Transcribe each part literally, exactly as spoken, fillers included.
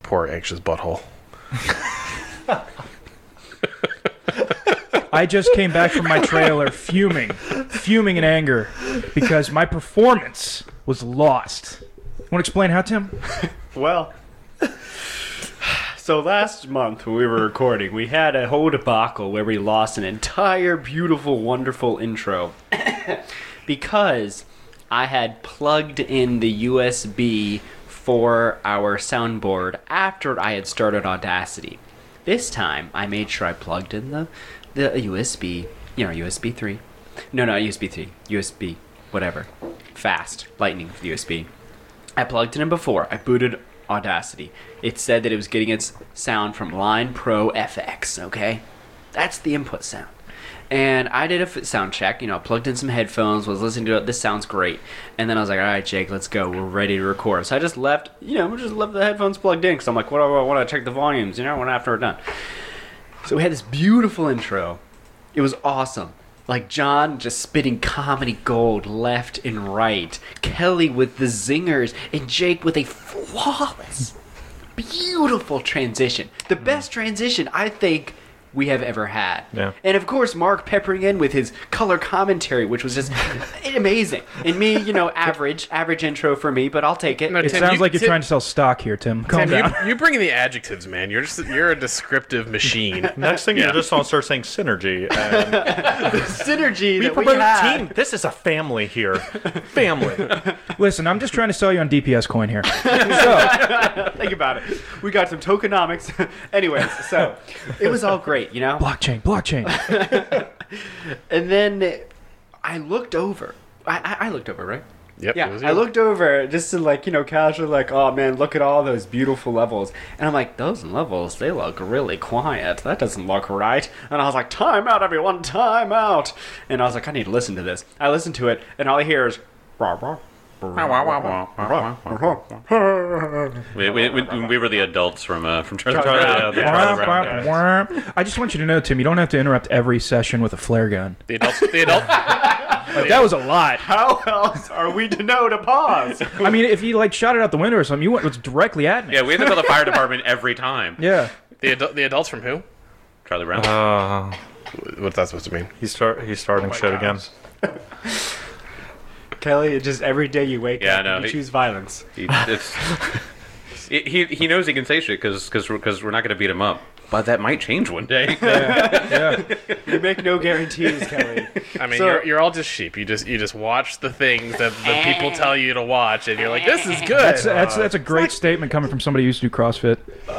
Poor anxious butthole. I just came back from my trailer fuming, fuming in anger because my performance was lost. Want to explain how, Tim? Well, so last month when we were recording, we had a whole debacle where we lost an entire beautiful, wonderful intro because I had plugged in the U S B for our soundboard after I had started Audacity. This time, I made sure I plugged in the, the U S B, you know, U S B three. No, no, U S B three. U S B, whatever. Fast, lightning U S B. I plugged it in before. I booted Audacity. It said that it was getting its sound from Line Pro F X, okay? That's the input sound. And I did a f- sound check, you know, plugged in some headphones, was listening to it, this sounds great. And then I was like, all right, Jake, let's go, we're ready to record. So I just left, you know, just left the headphones plugged in, because I'm like, what do I want to check the volumes, you know, when after we're done. So we had this beautiful intro. It was awesome. Like John just spitting comedy gold left and right. Kelly with the zingers. And Jake with a flawless, beautiful transition. The best transition, I think, we have ever had. Yeah. And of course, Mark peppering in with his color commentary, which was just amazing. And me, you know, average, average intro for me, but I'll take it. No, It Tim, sounds you- like you're Tim- trying to sell stock here, Tim. Calm Tim, down. you, you bring in the adjectives, man. You're just you're a descriptive machine. Next thing Yeah. you just want to start saying synergy. And The synergy we that we promote had. team. This is a family here. Family. Listen, I'm just trying to sell you on D P S coin here. So, Think about it. We got some tokenomics. Anyways, so it was all great, you know? blockchain, blockchain. And then I looked over. I, I, I looked over, right? Yep. it Yeah, was I you. looked over just to like, you know, casually like, oh man, look at all those beautiful levels. And I'm like, those levels, they look really quiet. That doesn't look right. And I was like, time out, everyone, time out. And I was like, I need to listen to this. I listened to it, and all I hear is, rah, rah. We, we, we, we were the adults from uh, from Charlie Charlie Brown. Brown, yeah. Charlie Brown, I just want you to know, Tim, you don't have to interrupt every session with a flare gun. The adults. The adult. That was a lot. How else are we to know to pause? I mean, if you like shot it out the window or something, you went it was directly at me. Yeah, we had to call the fire department every time. Yeah. The, adu- the adults from who? Charlie Brown. Uh, What's that supposed to mean? he's start. He's starting shit again. Kelly, it's just every day you wake Yeah, up I know. and you He- choose violence. He, it's, he, he he knows he can say shit because because we're not going to beat him up. But that might change one day. Yeah. You make no guarantees, Kelly. I mean, So- you're, you're all just sheep. You just you just watch the things that the people tell you to watch, and you're like, this is good. That's, that's, that's a great statement coming from somebody who used to do CrossFit.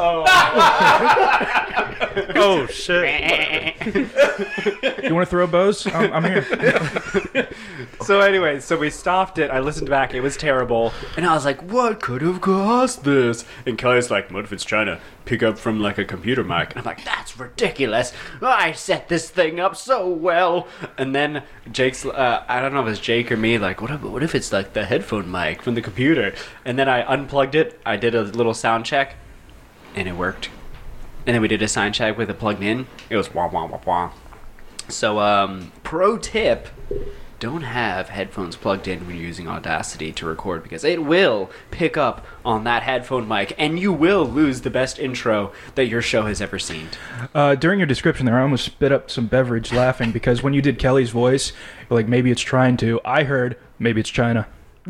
Oh shit! You want to throw bows? I'm, I'm here. So anyway, so we stopped it. I listened back. It was terrible. And I was like, what could have caused this? And Kelly's like, what if it's trying to pick up from like a computer mic? And I'm like, that's ridiculous. I set this thing up so well. And then Jake's, uh, I don't know if it's Jake or me, like, what if, what if it's like the headphone mic from the computer? And then I unplugged it. I did a little sound check. And it worked. And then we did a sound check with it plugged in. It was wah, wah, wah, wah. So, um, pro tip, don't have headphones plugged in when you're using Audacity to record because it will pick up on that headphone mic and you will lose the best intro that your show has ever seen. Uh, during your description there, I almost spit up some beverage laughing because when you did Kelly's voice, you're like, maybe it's trying to. I heard, maybe it's China.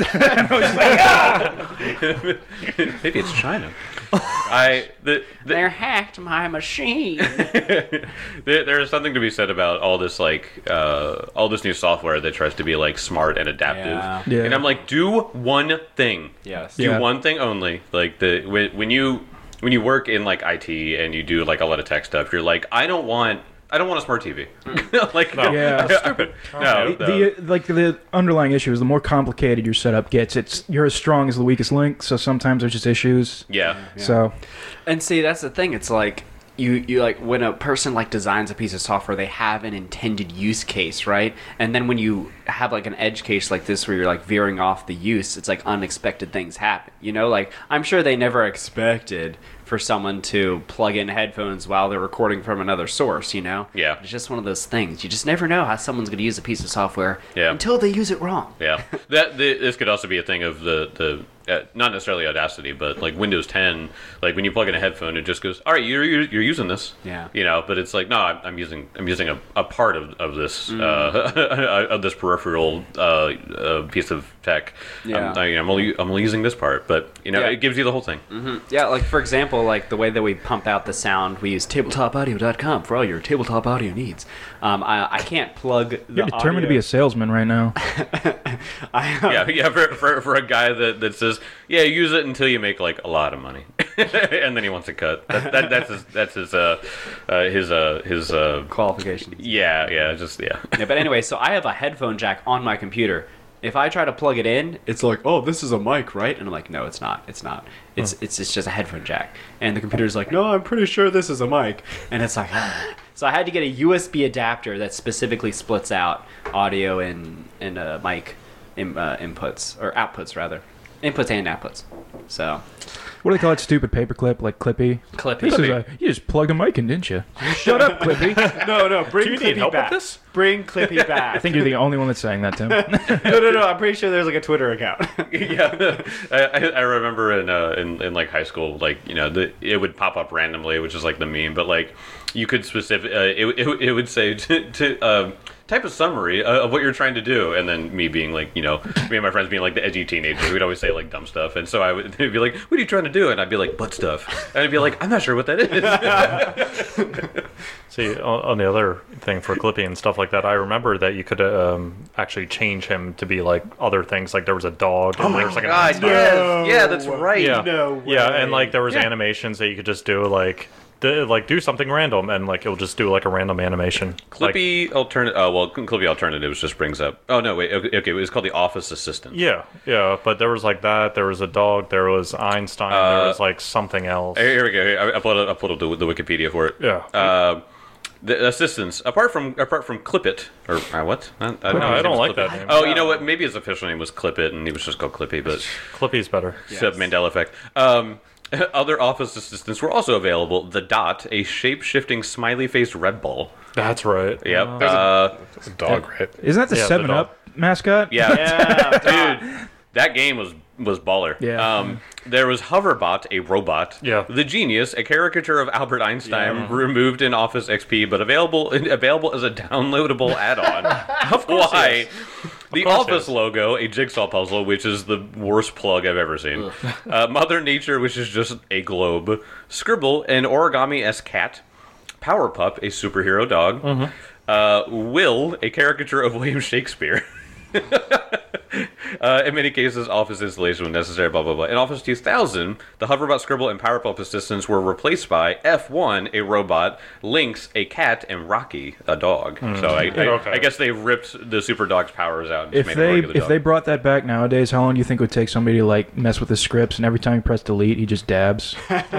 Maybe it's China. I the, the They hacked my machine. there, there's something to be said about all this like uh, all this new software that tries to be like smart and adaptive. Yeah. Yeah. And I'm like, do one thing. Yes. Do Yeah. one thing only. Like the when, when you when you work in like I T and you do like a lot of tech stuff, you're like, I don't want I don't want a smart T V. like no, Yeah. That's stupid. No, The, no. the like the underlying issue is the more complicated your setup gets, it's you're as strong as the weakest link. So sometimes there's just issues. yeah. So And see, that's the thing. It's like you, you like when a person like designs a piece of software, they have an intended use case, right? And then when you have like an edge case like this, where you're like veering off the use, it's like unexpected things happen. You know, like I'm sure they never expected for someone to plug in headphones while they're recording from another source, you know? Yeah. It's just one of those things. You just never know how someone's going to use a piece of software Yeah. until they use it wrong. Yeah, that the, this could also be a thing of the the uh, not necessarily Audacity, but like Windows ten. Like when you plug in a headphone, it just goes, "All right, you're you're, you're using this." Yeah. You know, but it's like, no, I'm, I'm using I'm using a, a part of of this Mm. uh, of this peripheral uh, uh, piece of tech. Yeah. I'm, I, I'm only I'm only using this part, but you know, Yeah. it gives you the whole thing. Yeah, like for example, like the way that we pump out the sound, we use tabletop audio dot com for all your tabletop audio needs. Um, I, I can't plug the You're determined to be a salesman right now. I, Yeah, yeah. For, for for a guy that, that says, yeah, use it until you make like a lot of money, and then he wants a cut. That, that, that's his that's his uh, uh his uh his uh qualifications. yeah yeah just yeah. Yeah, but anyway, so I have a headphone jack on my computer. If I try to plug it in, it's like, oh, this is a mic, right? And I'm like, no, it's not. It's not. It's it's, it's just a headphone jack. And the computer's like, no, I'm pretty sure this is a mic. And it's like, ah. So I had to get a U S B adapter that specifically splits out audio and and uh, mic in, uh, inputs or outputs rather, inputs and outputs. So What do they call it? Stupid paperclip, like Clippy. Clippy. This is a, you just plugged a mic in, didn't you? Shut up, Clippy. no, no, bring Do you need help with this? Bring Clippy back. I think you're the only one that's saying that, Tim. no, no, no. I'm pretty sure there's like a Twitter account. yeah, I, I I remember in, uh, in in like high school, like you know, the, it would pop up randomly, which is like the meme. But like, you could specific, uh, it, it it would say to, to um, type a summary uh, of what you're trying to do, and then me being like, you know, me and my friends being like the edgy teenagers, we'd always say like dumb stuff, and so I would they'd be like, "What are you trying to do?" And I'd be like, "Butt stuff," and I'd be like, "I'm not sure what that is." See, on, on the other thing for Clippy and stuff like that, I remember that you could um, actually change him to be like other things. Like there was a dog. Oh and my there was like god! an Yes, yeah, that's right. Yeah, No yeah, way. and like there was Yeah. animations that you could just do like. D- like do something random and like it'll just do like a random animation. Like, Clippy alternate. Oh well, Clippy alternatives just brings up. Oh no, wait. Okay, okay, it was called the Office Assistant. yeah, yeah, but there was like that. There was a dog. There was Einstein. Uh, there was like something else. Here here we go. Here, I, I pulled up, I pulled up the, the Wikipedia for it. Yeah. Uh, the assistants, apart from apart from Clippit, or uh, what? I, I don't, know No, his I name don't was like Clippit. that name. Oh, you know what? Maybe his official name was Clippit, and he was just called Clippy, but Clippy's better. except Mandela effect. Um, other office assistants were also available. The Dot, a shape-shifting smiley-faced red ball. That's right. Yep. Uh, Uh, It's a dog, right? Isn't that the Yeah, the seven dog. up mascot? yeah. Yeah, Dude, that game was was baller. Yeah. Um, there was Hoverbot, a robot. Yeah. The Genius, a caricature of Albert Einstein, Yeah. removed in Office X P, but available available as a downloadable add-on. Of course Why? it is. The course it Office is. logo, a jigsaw puzzle, which is the worst plug I've ever seen. Uh, Mother Nature, which is just a globe. Scribble, an origami-esque cat. Powerpup, a superhero dog. Mm-hmm. Uh, Will, a caricature of William Shakespeare. Uh, in many cases, Office installation when necessary, blah, blah, blah. In Office two thousand, the Hoverbot, Scribble, and Powerpuff assistants were replaced by F one, a robot, Lynx, a cat, and Rocky, a dog. So I, I, Okay. I guess they ripped the super dog's powers out and just If made him a they regular if dog. they brought that back nowadays, how long do you think it would take somebody to like mess with the scripts and every time you press delete, he just dabs?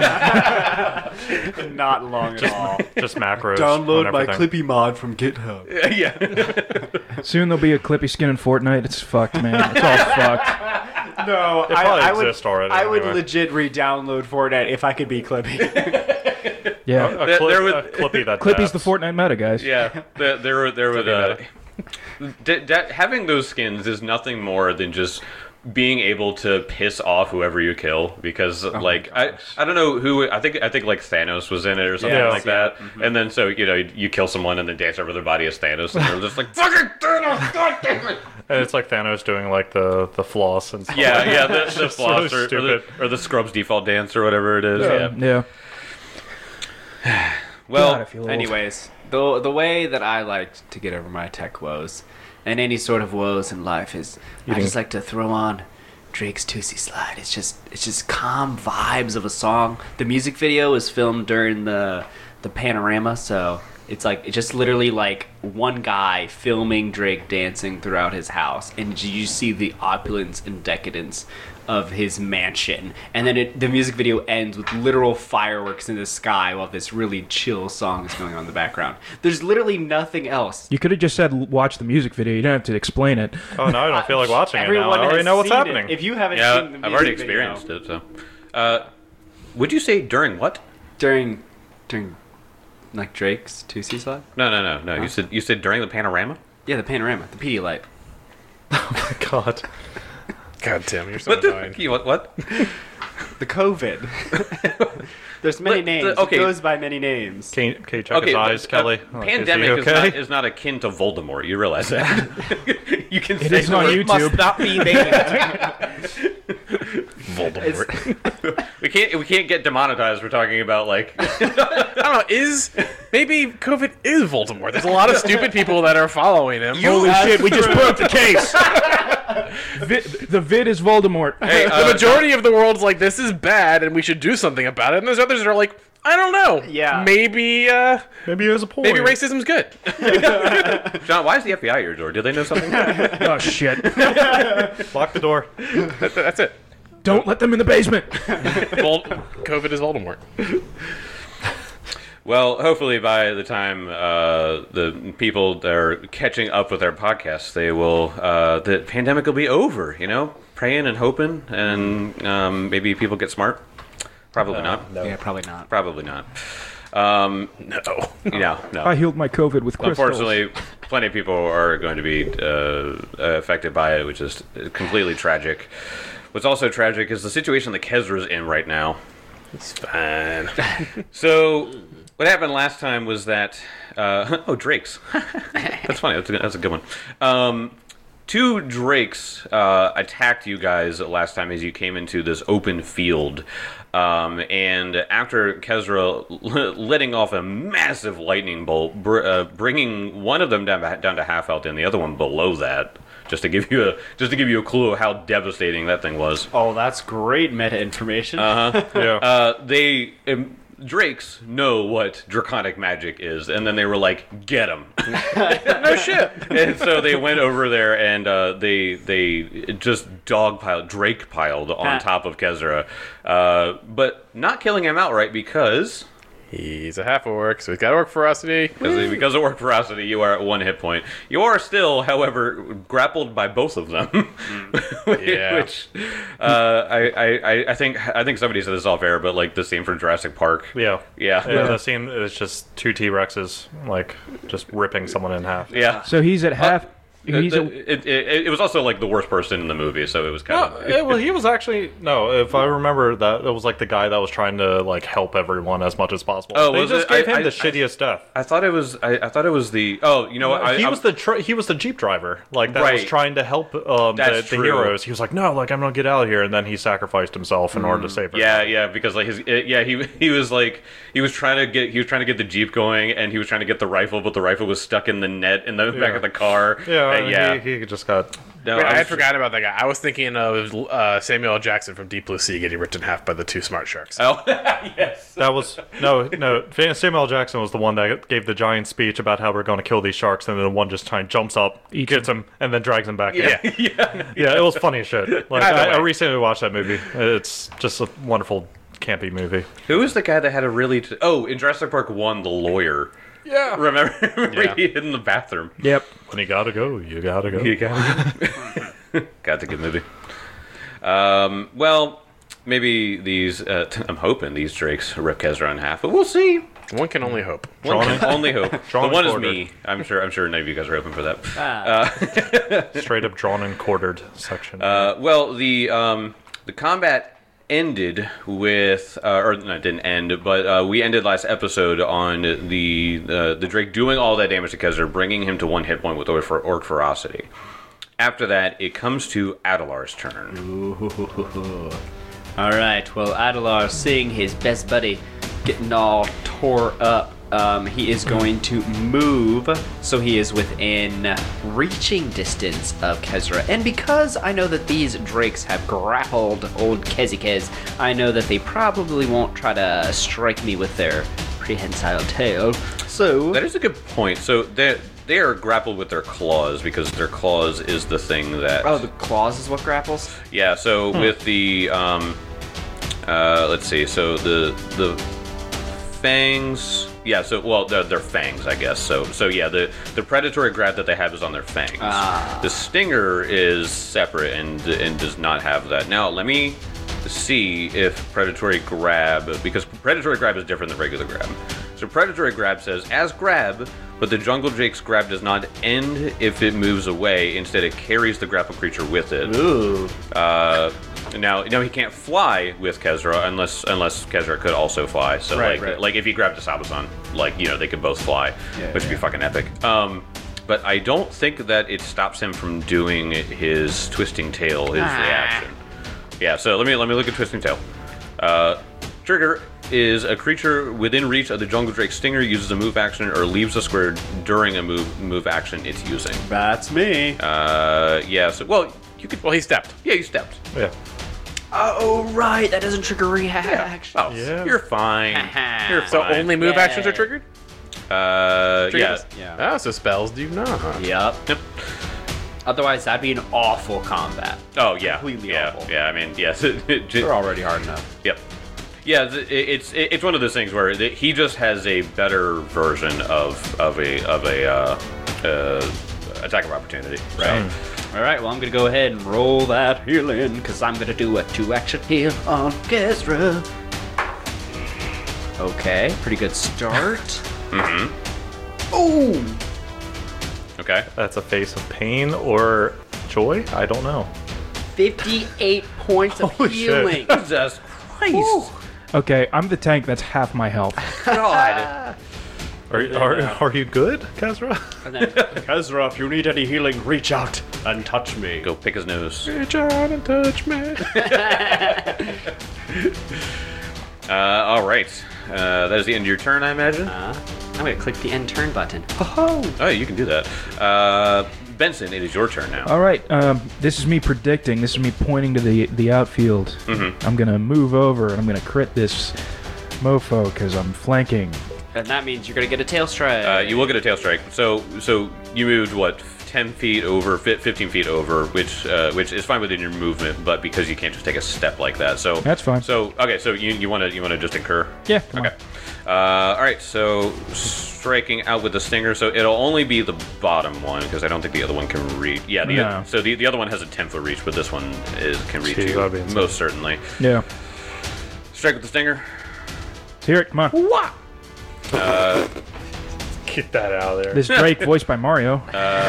not long at all. Just macros. on everything. Clippy mod from GitHub. yeah. Soon there'll be a Clippy skin in Fortnite. It's fucked, man. It's all fucked. No, It I, probably I would. exists already. I would anyway. legit re-download Fortnite if I could be Clippy. Yeah, A, There- clip, there would- a Clippy that Clippy's dabs. the Fortnite meta, guys. Yeah, there, there were there would uh, Clippy d- d- having those skins is nothing more than just being able to piss off whoever you kill because like I I don't know who I think I think like Thanos was in it or something Yeah. like that, and then so you know you, you kill someone and then dance over their body as Thanos and they're just like fucking Thanos, god damn it. And it's like Thanos doing like the, the floss and stuff. Yeah, yeah, the, the It's floss so or, or, the, stupid. or the Scrubs default dance or whatever it is. Yeah. Yeah. Well, God, I feel old. Anyways, the the way that I like to get over my tech woes and any sort of woes in life is I just like to throw on Drake's Tootsie Slide. It's just it's just calm vibes of a song. The music video is filmed during the the panorama, so it's like it's just literally like one guy filming Drake dancing throughout his house, and you see the opulence and decadence of his mansion, and then it, the music video ends with literal fireworks in the sky while this really chill song is going on in the background. There's literally nothing else. You could have just said watch the music video. You don't have to explain it. Oh, now I don't feel like watching it now. Everyone I already has know what's seen happening. It. If you haven't yeah, seen the music I've already video- experienced it. So, uh, Would you say during what? During, during, like Drake's two C's live? No, no, no, no. You said you said during the panorama. Yeah, the panorama, the Pedialyte. Oh my god. God, Tim, you're so What? annoying. The, what? What? The COVID. There's many But the- names. okay. It goes by many names. Can you, can you check his but, eyes, uh, Kelly? Like, pandemic is, is, he okay? not, is not akin to Voldemort. You realize that? You can It say is on the word YouTube. not be named. Voldemort. We can't we can't get demonetized for talking about like I don't know. Is maybe COVID is Voldemort? There's a lot of stupid people that are following him. Holy shit, we just broke the case. Vid, the vid is Voldemort. hey, the uh, majority of the world's like, this is bad, and we should do something about it. And there's others that are like, I don't know. Yeah. Maybe, uh, Maybe he has a point. maybe racism's good. John, why is the F B I at your door? Did they know something? Oh shit. Lock the door. That- that's it. Don't let them in the basement. Vol- COVID is Voldemort. Well, hopefully by the time uh, the people that are catching up with their podcasts, they will uh, the pandemic will be over. You know, praying and hoping, and um, maybe people get smart. Probably not. No. Yeah, probably not. Probably not. Um, No. no, no. I healed my COVID with crystals. Unfortunately, plenty of people are going to be uh, affected by it, which is completely tragic. What's also tragic is the situation that Kezra's in right now. It's fine. So, what happened last time was that... Uh, oh, Drakes. That's funny. That's a, that's a good one. Um, two Drakes uh, attacked you guys last time as you came into this open field. Um, and after Kezra l- letting off a massive lightning bolt, br- uh, bringing one of them down, down to half health and the other one below that, just to give you a just to give you a clue of how devastating that thing was. Oh, that's great meta information. Uh-huh. Yeah. Uh, they um, Drakes know what draconic magic is, and then they were like, "Get him!" No shit. And so they went over there and uh, they they just dogpiled, Drake piled on Ah. top of Kezra, uh, but not killing him outright because. He's a half orc, so he's got orc ferocity. Because, because of work ferocity, you are at one hit point. You are still, however, grappled by both of them. Yeah. Which uh, I, I, I think I think somebody said this off air, but like the same for Jurassic Park. Yeah. Yeah. Yeah, the scene is just two T-Rexes, like, just ripping someone in half. Yeah. So he's at half. He's it, a, it, it, it was also like the worst person in the movie, so it was kind No, of. yeah, well, he was actually no. If I remember that, it was like the guy that was trying to like help everyone as much as possible. Oh, they was just it? gave I- him I- the I- shittiest death. I thought it was. I, I thought it was the. Oh, you know what? I, he I- was the tr- he was the jeep driver, like that was Right. trying to help um, the, That's the true. heroes. He was like, no, like I'm gonna get out of here, and then he sacrificed himself in order to save her. Yeah, yeah, because like his, it, yeah, he he was like he was trying to get he was trying to get the jeep going, and he was trying to get the rifle, but the rifle was stuck in the net in the back Yeah. of the car. yeah, Uh, and yeah. He, he just got. No, Wait, I was- had forgotten about that guy. I was thinking of uh, Samuel L. Jackson from Deep Blue Sea getting ripped in half by the two smart sharks. Oh, yes. That was no, no. Samuel L. Jackson was the one that gave the giant speech about how we're going to kill these sharks, and then the one just kind of jumps up, Eats gets him, and then drags him back. Yeah, in. yeah. Yeah, it was funny as shit. Like Either I, I way. recently watched that movie. It's just a wonderful campy movie. Who was the guy that had a really? T- oh, in Jurassic Park One, the lawyer. Yeah. Remember? Remember Yeah. he hid in the bathroom. yep. When you gotta go, you gotta go. You got it. Got the good movie. Um, well, maybe these. Uh, t- I'm hoping these Drakes rip Kezra in half, but we'll see. One can only hope. One Drawn can only hope. drawn the one is and me. I'm sure. I'm sure none of you guys are hoping for that. Ah. Straight up drawn and quartered section. Uh, well, the um, the combat ended with, uh, or no, it didn't end, but uh, we ended last episode on the uh, the Drake doing all that damage to Kezra, bringing him to one hit point with orc, for orc ferocity. After that, it comes to Adelar's turn. All right. Well, Adelar, seeing his best buddy getting all tore up, um, he is going to move so he is within reaching distance of Kezra. And because I know that these drakes have grappled old Kezikez, I know that they probably won't try to strike me with their prehensile tail. So That is a good point. So they they are grappled with their claws because their claws is the thing that. oh, the claws is what grapples. Yeah, so with the um uh let's see, so the the fangs, yeah, so well they're, they're fangs, I guess. So so yeah, the the predatory grab that they have is on their fangs. Ah. The stinger is separate and and does not have that. Now let me see if predatory grab, because predatory grab is different than regular grab. So predatory grab says as grab, but the Jungle Drake's grab does not end if it moves away. Instead, it carries the grappled creature with it. Ooh. Uh, now, now he can't fly with Kezra unless unless Kezra could also fly. So Right, like right. like if he grabbed a Sabazan, like you know they could both fly, Yeah, which would yeah. be fucking epic. Um, but I don't think that it stops him from doing his twisting tail, his Ah. reaction. Yeah. So let me let me look at twisting tail. Uh, trigger is a creature within reach of the Jungle Drake Stinger uses a move action or leaves a square during a move move action it's using. That's me. Uh, yeah. So well, you could. Well, he stepped. Yeah, you stepped. Yeah. Oh, right. That doesn't trigger reaction. Oh, Yeah. you're fine. You're So fine. only move Yeah. actions are triggered? Uh, yeah. Triggers? Yeah. Oh, so spells do not. Yep. Yep. Otherwise, that'd be an awful combat. Oh, yeah. Completely yeah. awful. Yeah. I mean, yes. It- it- They're already hard enough. Yep. Yeah, th- it- it's it- it's one of those things where th- he just has a better version of of a of a uh, uh, attack of opportunity. So, Right. All right. Well, I'm gonna go ahead and roll that heal in because I'm gonna do a two-action heal on Kezra. Okay. Pretty good start. Mm-hmm. Ooh. Okay. That's a face of pain or joy? I don't know. fifty-eight points of Holy shit. healing. Jesus Christ. Okay, I'm the tank. That's half my health. God. Are, are, are you good, Kezra? And then, Kezra, if you need any healing, reach out and touch me. Go pick his nose. Reach out and touch me. Uh, all right. Uh, that is the end of your turn, I imagine. uh, I'm gonna click the end turn button. Oh, you can do that. Uh, Benson, it is your turn now. All right, um, this is me predicting. This is me pointing to the the outfield. Mhm. I'm gonna move over and I'm gonna crit this mofo because I'm flanking. And that means you're gonna get a tail strike. Uh, you will get a tail strike. So, so you moved what, ten feet over, fi- fifteen feet over, which, uh, which is fine within your movement, but because you can't just take a step like that, so That's fine. So, okay, so you you want to you want to just incur? Yeah. come Okay. Uh, all right. So striking out with the stinger. So it'll only be the bottom one because I don't think the other one can reach. Yeah. The No. so the, the other one has a ten foot reach, but this one is can reach So you you gotta be inside. most certainly. on. Yeah. Strike with the stinger. Let's hear it. Come on. Get that out of there. This Drake voiced by Mario.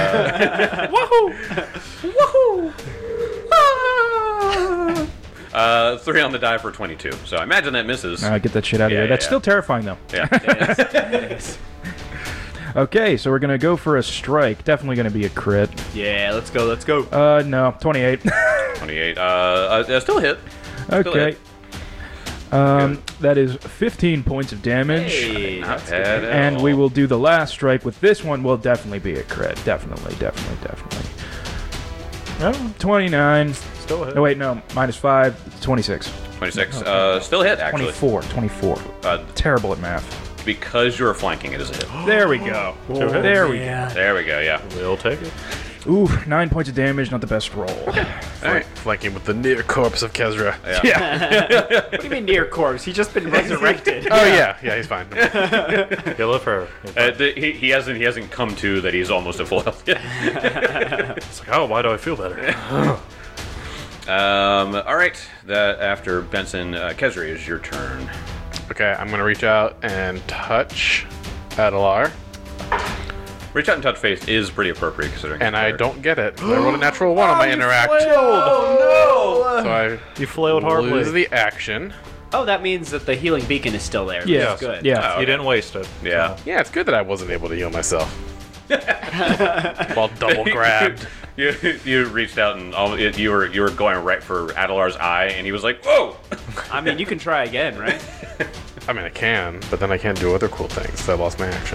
Uh, three on the die for twenty-two. So I imagine that misses. Uh, get that shit out of Yeah, here. yeah, That's yeah. still terrifying though. Yeah. Okay, so we're gonna go for a strike. Definitely gonna be a crit. yeah, let's go. Let's go. Uh, no, twenty-eight. twenty-eight. Uh, uh, uh, still hit. Still Okay. hit. Um, that is fifteen points of damage. Hey, Not that's bad good. at And all. we will do the last strike with this one. Will definitely be a crit. Definitely, definitely, definitely. Oh, twenty-nine. Still hit. No, wait, no. Minus five. twenty-six. twenty-six. Uh, still hit actually. twenty-four. twenty-four. Uh, Terrible at math. because you're flanking, it is a hit. There we go. Two hits. There we There we go. Yeah. We'll take it. go. Ooh, nine points of damage. Not the best roll. All right. Flanking with the near corpse of Kezra. Yeah. Yeah. What do you mean near corpse? He's just been resurrected. Oh yeah, yeah, he's fine. You'll live forever. Uh, the, he, he hasn't he hasn't come to that he's almost at full health yet. It's like, oh, why do I feel better? um, all right. That after Benson, uh, Kezri, is your turn. Okay, I'm gonna reach out and touch Adelar, Reach out and touch face is pretty appropriate considering. and he's I there. don't get it. I rolled a natural one on my interact, Oh so I You flailed lose hardly. the action. no! Oh, that means that the healing beacon is still there. Yeah. That's good. Yeah. Oh, You didn't waste it. Yeah. Yeah, it's good that I wasn't able to heal myself. While double grabbed. You you reached out and all, you were you were going right for Adelar's eye, and he was like, "Whoa!" I mean, you can try again, right? I mean, I can, but then I can't do other cool things, so I lost my action.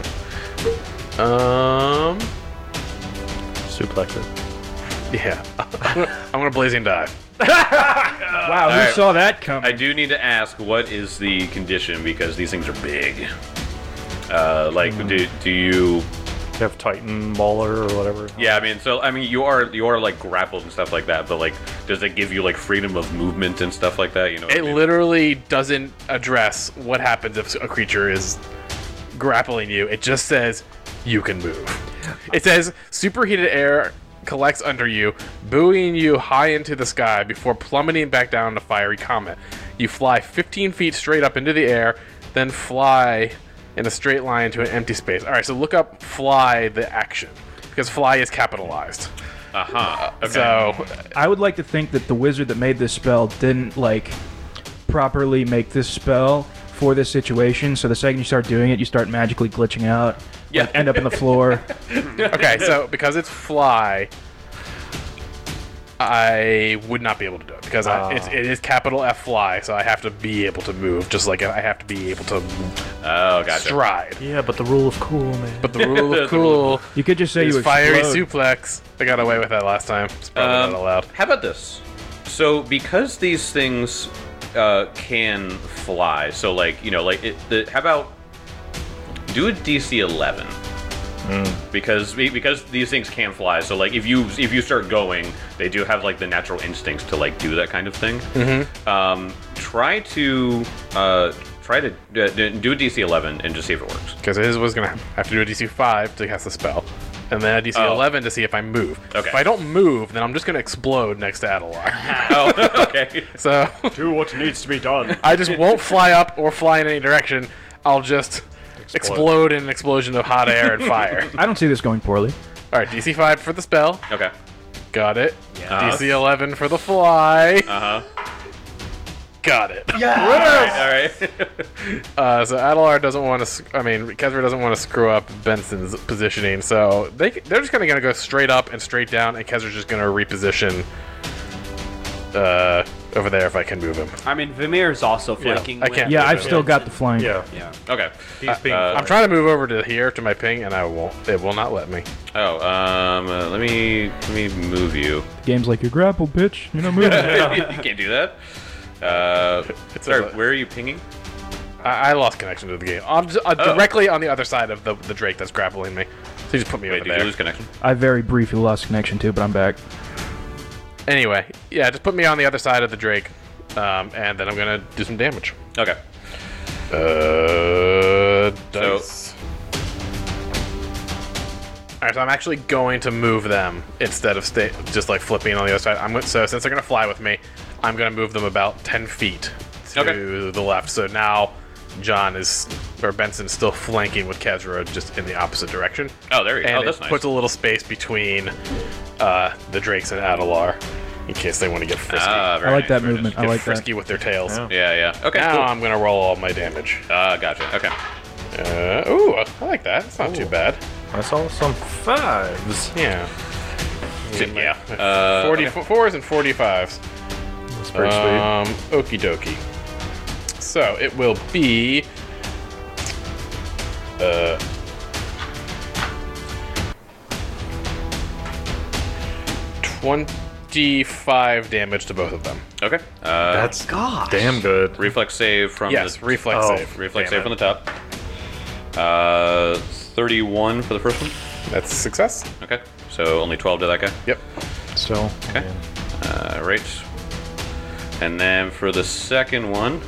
Um, Suplex it. yeah. I'm gonna blazing dive. Wow, who Alright. saw that coming? I do need to ask, what is the condition because these things are big. Uh, like, do do you? You have Titan Mauler or whatever. Yeah, I mean, so I mean, you are you are like grappled and stuff like that, but like, does it give you like freedom of movement and stuff like that? You know, what It I mean? literally doesn't address what happens if a creature is grappling you. It just says you can move. It says superheated air collects under you, buoying you high into the sky before plummeting back down to fiery comet. You fly fifteen feet straight up into the air, then fly in a straight line to an empty space. All right, so look up fly, the action, because fly is capitalized. Uh-huh. Okay. So, I would like to think that the wizard that made this spell didn't like properly make this spell for this situation. So the second you start doing it, you start magically glitching out. Yeah. Like, end up on the floor. okay, so because it's fly, I would not be able to do it because I, it's, it is capital F fly, so I have to be able to move, just like I have to be able to Oh, gotcha. stride. Yeah, but the rule of cool, man. But the rule of cool You could just say is you fiery explode. suplex. I got away with that last time. It's probably Um, not allowed. How about this? So, because these things uh, can fly, so like you know, like it, the, how about do a D C eleven? Because because these things can fly, so like if you if you start going, they do have like the natural instincts to like do that kind of thing. Mm-hmm. Um, try to uh, try to uh, do a D C eleven and just see if it works. Because his was going to have to do a D C five to cast the spell. And then a D C eleven to see if I move. Okay. If I don't move, then I'm just going to explode next to Adelar. Oh, okay. So Do what needs to be done. I just won't fly up or fly in any direction. I'll just explode in an explosion of hot air and fire. I don't see this going poorly. All right, D C five for the spell. Okay. Got it. Yeah. D C eleven for the fly. Uh huh. Got it. All right. Uh, so Adelar doesn't want to. I mean, Kezra doesn't want to screw up Benson's positioning, so they they're just kind of going to go straight up and straight down, and Kezra's just going to reposition uh, over there if I can move him. I mean, Vimir's also flanking. I with- can't. Yeah, move I've him. still got the flank. Yeah, Yeah. Okay. he's being. Uh, I'm trying to move over to here to my ping, and I won't. It will not let me. Oh, um, uh, let me let me move you. Game's like, you're grappled, bitch. You're not moving. You can't do that. Uh, It's sorry, a- where are you pinging? I, I lost connection to the game. I'm just, uh, Oh. directly on the other side of the the Drake that's grappling me. So you just put me Wait, over did there. you lose connection? I very briefly lost connection too, but I'm back. Anyway, yeah, just put me on the other side of the Drake, um, and then I'm gonna do some damage. Okay. Uh, So- dice. Alright, so I'm actually going to move them instead of stay just like flipping on the other side. I'm go- so since they're gonna fly with me, I'm gonna move them about ten feet to Okay. the left. So now John is or Benson is still flanking with Kezra just in the opposite direction. Oh, there you go. And Oh, that's it nice. puts a little space between uh, the Drakes and Adelar in case they want to get frisky. Ah, very I like nice, that very movement. nice. I get like frisky with their tails. Yeah. Yeah, yeah. Okay, Now cool. I'm gonna roll all my damage. Ah, gotcha. Okay. Uh, ooh, I like that. It's not too bad. I saw some fives. Yeah. Yeah. Uh, forty-fours and forty-fives. That's pretty Um, okie dokie. So it will be. Uh. twenty-five damage to both of them. Okay. Uh, That's Gosh. damn good. reflex save from Yes, the reflex oh, save. reflex Damn save it. from the top. Uh, thirty-one for the first one. That's a success. Okay. So only twelve to that guy. Yep. Still. Okay. Uh, right. And then for the second one,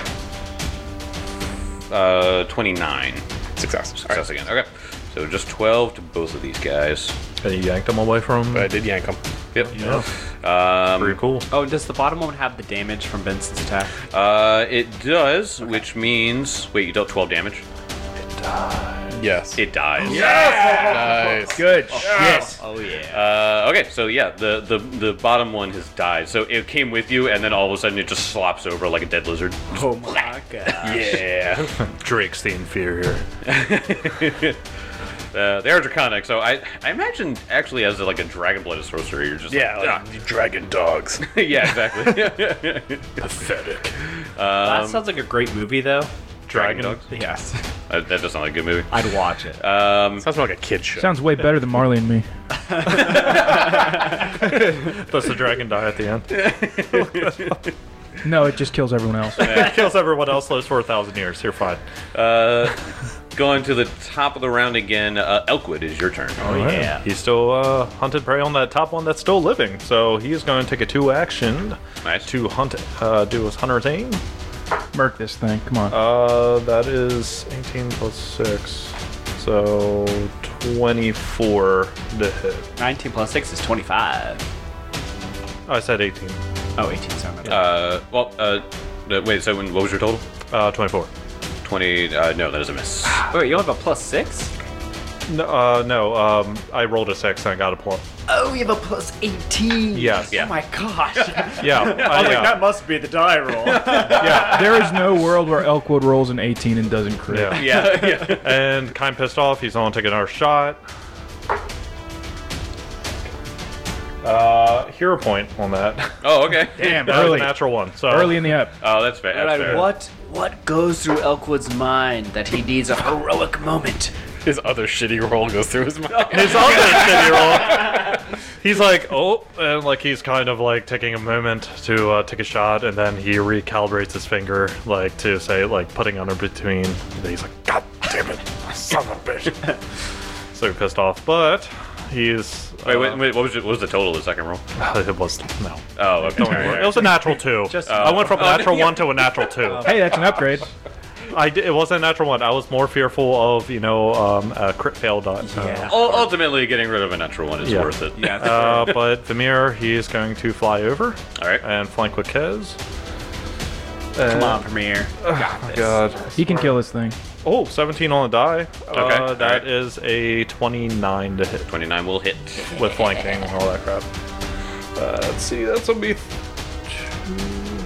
uh, twenty-nine. Success. All Success again. Okay. So just twelve to both of these guys. And you yanked him away from. right. I did yank him. Yep. Yeah. Um, Pretty cool. Oh, does the bottom one have the damage from Benson's attack? Uh, it does, which means wait, you dealt twelve damage. Yes. It dies. Nice. Good. Yes. Oh yeah. Uh, okay, so yeah, the, the the bottom one has died. So it came with you, and then all of a sudden it just slops over like a dead lizard. Oh my god. Yeah. Drake's the inferior. Uh, they are draconic, so I I imagine actually as like a dragon blooded sorcerer, you're just Yeah. like, Like, you dragon dogs. ah. yeah, exactly. Pathetic. that sounds like a great movie, though. Dragon dogs. Yes. That, that does sound like a good movie. I'd watch it. Um, Sounds more like a kid show. Sounds way better than Marley and me. Does the dragon die at the end? No, it just kills everyone else. It kills everyone else, lives for a thousand years. You're fine. uh, going to the top of the round again. Uh, Elkwood is your turn. Oh yeah. He's still uh, hunted prey on that top one that's still living. So he's going to take a two action Nice. to hunt it. Uh, do his hunter's aim. Murk this thing. Come on. Uh, that is eighteen plus six. So twenty-four to hit. nineteen plus six is twenty-five. I said eighteen. Oh, eighteen, sorry. Uh, well, uh, uh, wait. So, when, what was your total? Uh, twenty-four. Twenty. Uh, no, that is a miss. Wait, you have a plus six? No, uh, no. Um, I rolled a six and I got a plus. Oh, you have a plus eighteen. Yes. Yeah. Oh my gosh. Yeah. I I, was like, yeah. that must be the die roll. yeah. There is no world where Elkwood rolls an eighteen and doesn't crit. Yeah. Yeah, yeah. And kind of pissed off. He's going to take another shot. Uh, hero point on that. Oh, okay. Damn, That was a early. natural one. So Early in the ep. Oh, that's fair. That's Alright, fair. what what goes through Elkwood's mind that he needs a heroic moment? His other shitty roll goes through his mind. his other shitty roll. He's like, oh, and like he's kind of like taking a moment to uh, take a shot, and then he recalibrates his finger, like to say, like putting under between. And he's like, God damn it, son of a bitch. So pissed off, but he's. Wait, uh, wait, wait. What was, it, what was the total of the second roll? It was no. Oh, okay. Don't worry. It was a natural two. Just- I went from a natural one to a natural two. Hey, that's an upgrade. I did, it wasn't a natural one. I was more fearful of you know um, a crit fail dot. Yeah. Ul- Ultimately, getting rid of a natural one is Yeah. worth it. Yeah. Uh, but Vimir, he's going to fly over All right. and flank with Kez. Come on, Premiere. Oh my god. He can kill this thing. Oh, seventeen on the die. Okay, Uh, that alright. is a twenty-nine to hit Twenty-nine will hit. with flanking and all that crap. Uh, let's see, that's gonna be th- two,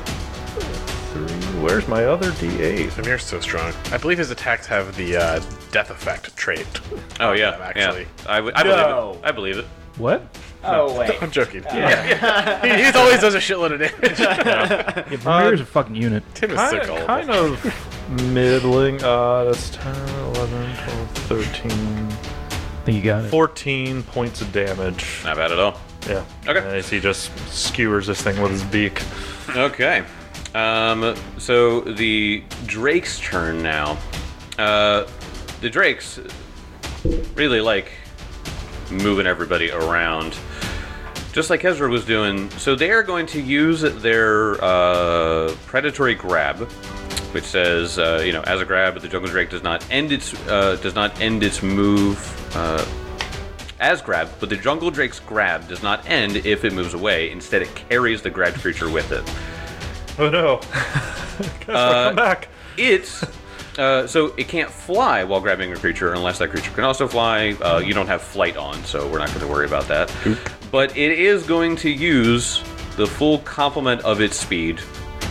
three. Where's my other D eight? Vimir's so strong. I believe his attacks have the uh, death effect trait. Oh yeah, Actually. yeah. I, w- I No. believe it. I believe it. What? Oh, wait. I'm joking. Yeah. he, he always does a shitload of damage. Yeah, Vermeer's a fucking unit. Tim is Kind, so gullible. kind of middling. Uh, that's ten, eleven, twelve, thirteen, I think you got it. fourteen points of damage. Not bad at all. Yeah. Okay. And as he just skewers this thing with his beak. Okay. Um, so the Drake's turn now. Uh, the Drakes really like moving everybody around, just like Ezra was doing. So they are going to use their uh, predatory grab, which says, uh, you know, as a grab, the Jungle Drake does not end its uh, does not end its move uh, as grab, but the Jungle Drake's grab does not end if it moves away. Instead, it carries the grabbed creature with it. Oh no. Uh, come back. It's uh, so it can't fly while grabbing a creature unless that creature can also fly. Uh, you don't have flight on, so we're not going to worry about that. But it is going to use the full complement of its speed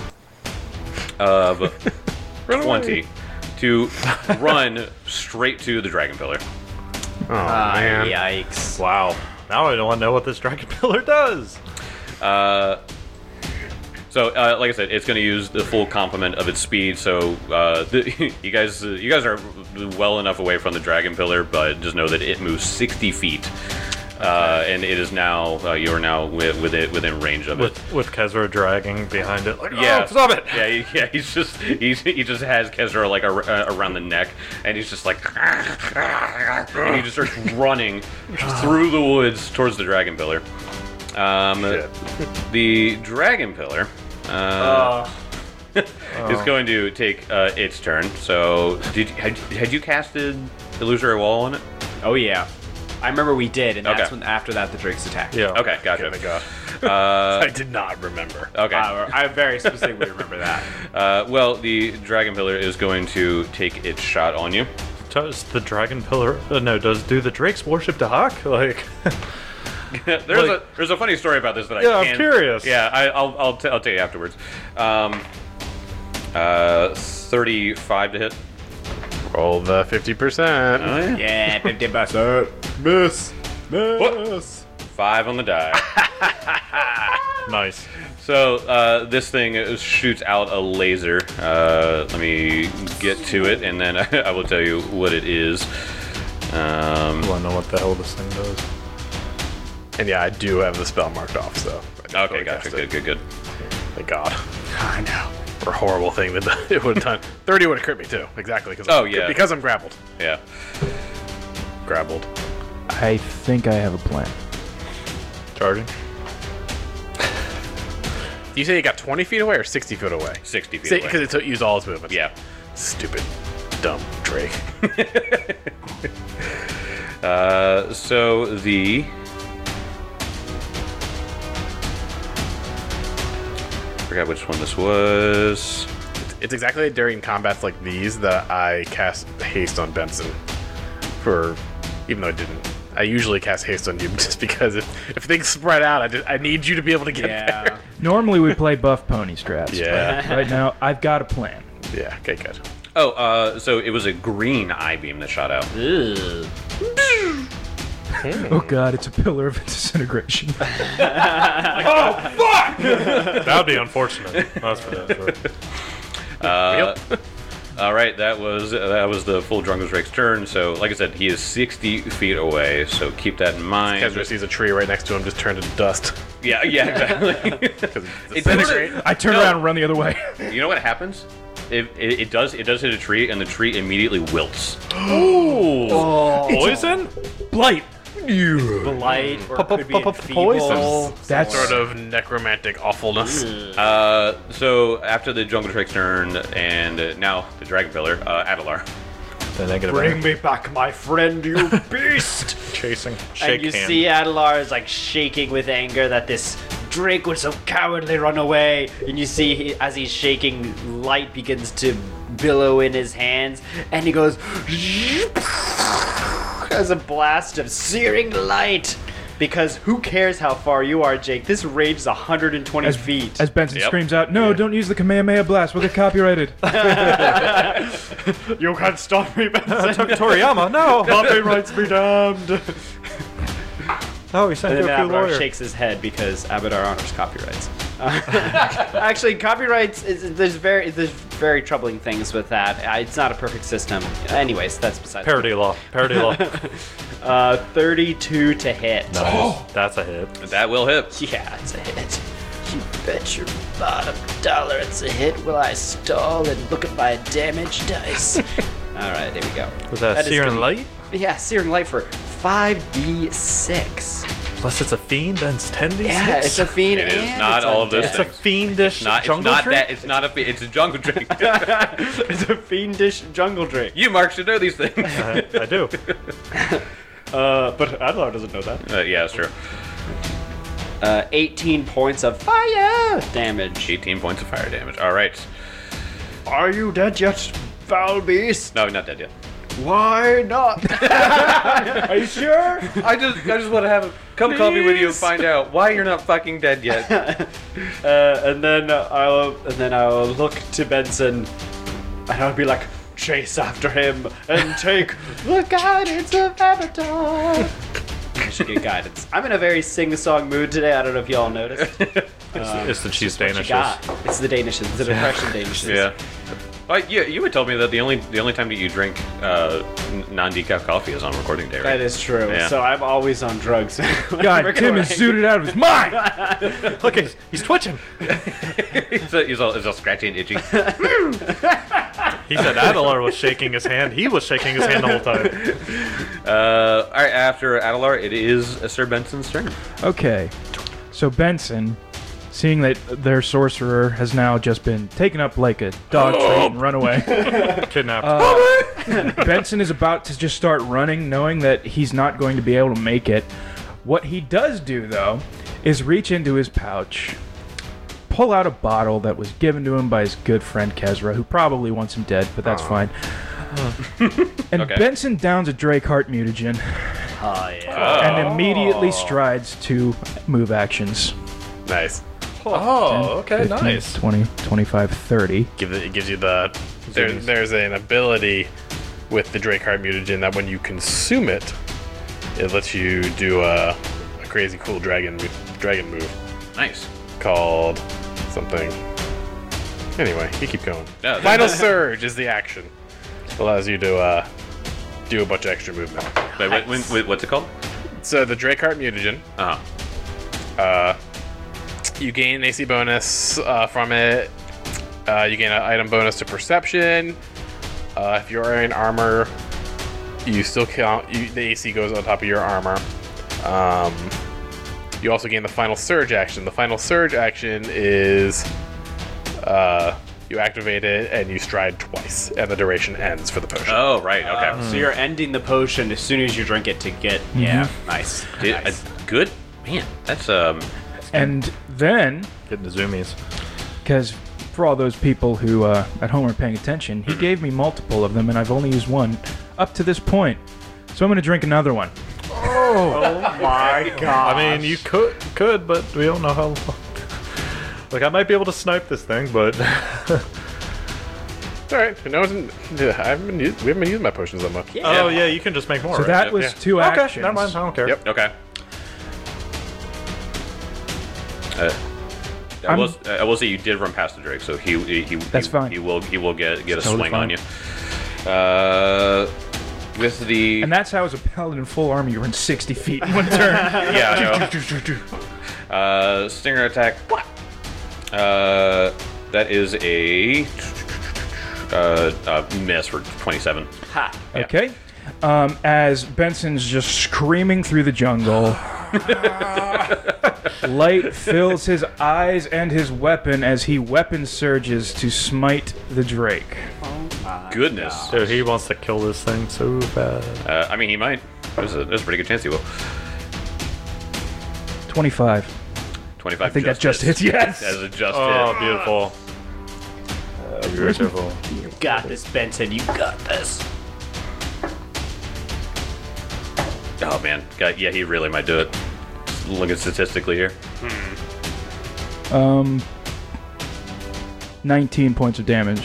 of twenty to run straight to the Dragon Pillar. Oh, Ah, man. yikes. Wow. Now I don't want to know what this Dragon Pillar does. Uh, so, uh, like I said, it's going to use the full complement of its speed. So, uh, the, you guys, uh, you guys are well enough away from the Dragon Pillar, but just know that it moves sixty feet, uh, and it is now uh, you are now with, with it within range of it. With with Kezra dragging behind it. Like, Yeah, oh, stop it! Yeah, he, yeah. He's just he's, he just has Kezra like ar- uh, around the neck, and he's just like, and he just starts running through the woods towards the Dragon Pillar. Um, the Dragon Pillar uh, is going to take uh, its turn. So, did had, had you casted Illusory Wall on it? Oh, yeah. I remember we did, and that's Okay. when after that the Drakes attacked. Yeah. Okay, gotcha. Thank God. Uh, I did not remember. okay. Uh, I very specifically remember that. Uh, well, the Dragon Pillar is going to take its shot on you. Does the Dragon Pillar? Uh, no. Does do the Drakes worship Dahak? Like, there's Like- a there's a funny story about this that I Yeah, I'm can't, curious. Yeah, I, I'll I'll, t- I'll tell you afterwards. Um, uh, thirty-five to hit. Roll the fifty percent. Oh yeah. Yeah, fifty percent. Miss. Miss. Five on the die. nice. So uh, this thing shoots out a laser. Uh, let me get to it, and then I, I will tell you what it is. Um, I know what the hell this thing does. And yeah, I do have the spell marked off, so. I did okay, totally gotcha. cast Good, it. good, good. Thank God. I know. For a horrible thing that it would have done. thirty would have crit me too. Exactly. Cause Oh, I'm, yeah. Because I'm grappled. Yeah. Grappled. I think I have a plan. Charging. You say you got twenty feet away or sixty feet away? Sixty feet away. Because it used all its movements. Yeah. Stupid, dumb Drake. Uh, so the forgot which one this was. It's exactly during combats like these that I cast haste on Benson. For even though I didn't, I usually cast haste on you just because if, if things spread out, I just I need you to be able to get Yeah. there. Normally we play buff pony strats. Yeah. but Right now, I've got a plan. Yeah. Okay. Good. Oh, uh, so it was a green eye beam that shot out. Ugh. Oh god, it's a pillar of disintegration. That would be unfortunate. That's for sure. Uh, all right, that was that was the full Drungus Drake's turn. So, like I said, he is sixty feet away. So keep that in mind. Kezra sees a tree right next to him, just turned to dust. Yeah, yeah, exactly. It's Disintegrate. I turn No. around and run the other way. You know what happens? It, it, it does it does hit a tree, and the tree immediately wilts. Poison? Blight. Blight or could be Poison. enfeeble. That's sort of necromantic awfulness. Uh, so after the Jungle Drake's turn, and uh, now the Dragon Pillar, uh, Adelar. The negative. Bring me back my friend, you beast! Chasing. And Shake you hand. see Adelar is like shaking with anger that this Drake would so cowardly run away. And you see he, as he's shaking, light begins to billow in his hands, and he goes as a blast of searing light. Because who cares how far you are, Jake? This range is one hundred twenty as, feet. as Benson Yep. screams out, "No, don't use the Kamehameha blast. We'll get copyrighted." You can't stop me, Benson! Toriyama, no! Copyrights be damned! Oh, he sent And you then a cool Abadar lawyer. shakes his head because Abadar honors copyrights. Uh, actually, copyrights is there's very there's very troubling things with that. Uh, It's not a perfect system. Anyways, that's besides. Parody law. Parody law. Uh, thirty-two to hit. Nice. That's a hit. That will hit. Yeah, it's a hit. You bet your bottom dollar it's a hit. Will I stall and look at my damage dice? All right, there we go. Was that, That is Searing gonna- Light? Yeah, Searing Light for five d six. Plus it's a fiend, then it's ten d six? Yeah, it's a fiend. It is and not it's all of those It's a things. fiendish Not, it's jungle not tree? that. It's not a. fi- It's a Jungle Drake. It's a fiendish jungle drake. You, Mark, should know these things. I, I do. Uh, but Adlar doesn't know that. Uh, yeah, that's true. Uh, eighteen points of fire damage. eighteen points of fire damage. All right. Are you dead yet, foul beast? No, not dead yet. Why not? Are you sure? I just, I just want to have a cup of coffee with you and find out why you're not fucking dead yet. Uh, and then uh, I'll and then I'll look to Benson, and I'll be like, chase after him and take the guidance of Avatar. I should get guidance. I'm in a very sing-song mood today. I don't know if y'all noticed. It's the cheese What you Danishes. got? It's the Danishes. The depression Danishes. Yeah. Oh, yeah, you would tell me that the only the only time that you drink uh, n- non-decaf coffee is on recording day, right? That is true. Yeah. So I'm always on drugs. God, Tim is suited out of his mind. Look, he's, he's twitching. he's, all, he's, all, he's all scratchy and itchy. He said Adelar was shaking his hand. He was shaking his hand the whole time. Uh, all right, after Adelar, it is uh, Sir Benson's turn. Okay, so Benson, seeing that their sorcerer has now just been taken up like a dog treat and run away, Kidnapped. Benson is about to just start running, knowing that he's not going to be able to make it. What he does do, though, is reach into his pouch, pull out a bottle that was given to him by his good friend Kezra, who probably wants him dead, but that's fine. And Okay. Benson downs a Drakeheart mutagen Oh, yeah. and immediately strides to move actions. Nice. Oh, okay, fifteen, nice. twenty, twenty-five, thirty. Give it, it gives you the. There, there's an ability with the Drakeheart mutagen that when you consume it, it lets you do a, a crazy cool dragon mo- dragon move Nice. called something. Anyway, you keep going. Yeah, Final Surge is the action. Allows you to uh, do a bunch of extra movement. Wait, wait, wait, wait, what's it called? So the Drakeheart mutagen, Uh huh. uh, you gain an A C bonus uh, from it. Uh, you gain an item bonus to perception. Uh, if you're wearing armor, you still count. You, the A C goes on top of your armor. Um, you also gain the final surge action. The final surge action is uh, you activate it, and you stride twice, and the duration ends for the potion. Oh, right. Okay. Um, So you're ending the potion as soon as you drink it to get. Yeah, nice. Did- nice. uh, good. Man, that's um. And then, Getting the zoomies. because for all those people who uh, at home are paying attention, he gave me multiple of them, and I've only used one up to this point. So I'm going to drink another one. Oh my god. I mean, you could, could, but we don't know how long. Like, I might be able to snipe this thing, but It's all right. No one's, I haven't been used, we haven't been using my potions that much. oh yeah, you can just make more. So right? that was Yeah. two okay. actions. Never mind. I don't care. Yep. Okay. Uh, I I'm- will. I will say you did run past the Drake, so he he, he That's he, fine. He will he will get get a Totally swing fine. on you. Uh, this is the And that's how, as a paladin in full armor, you run sixty feet in one turn. yeah. I know. Uh, stinger attack. Uh, that is a uh, uh miss for twenty-seven. Ha. Okay. Um, as Benson's just screaming through the jungle, light fills his eyes and his weapon as he weapon surges to smite the Drake. Goodness. Dude, he wants to kill this thing so bad. Uh, I mean, he might. There's a there's a pretty good chance he will. twenty-five. twenty-five. I think that just hits, yes. As a just Oh, hit. beautiful. Uh, beautiful. You got this, Benson. You got this. Oh man, God, yeah, he really might do it. Just looking statistically here. Um, nineteen points of damage.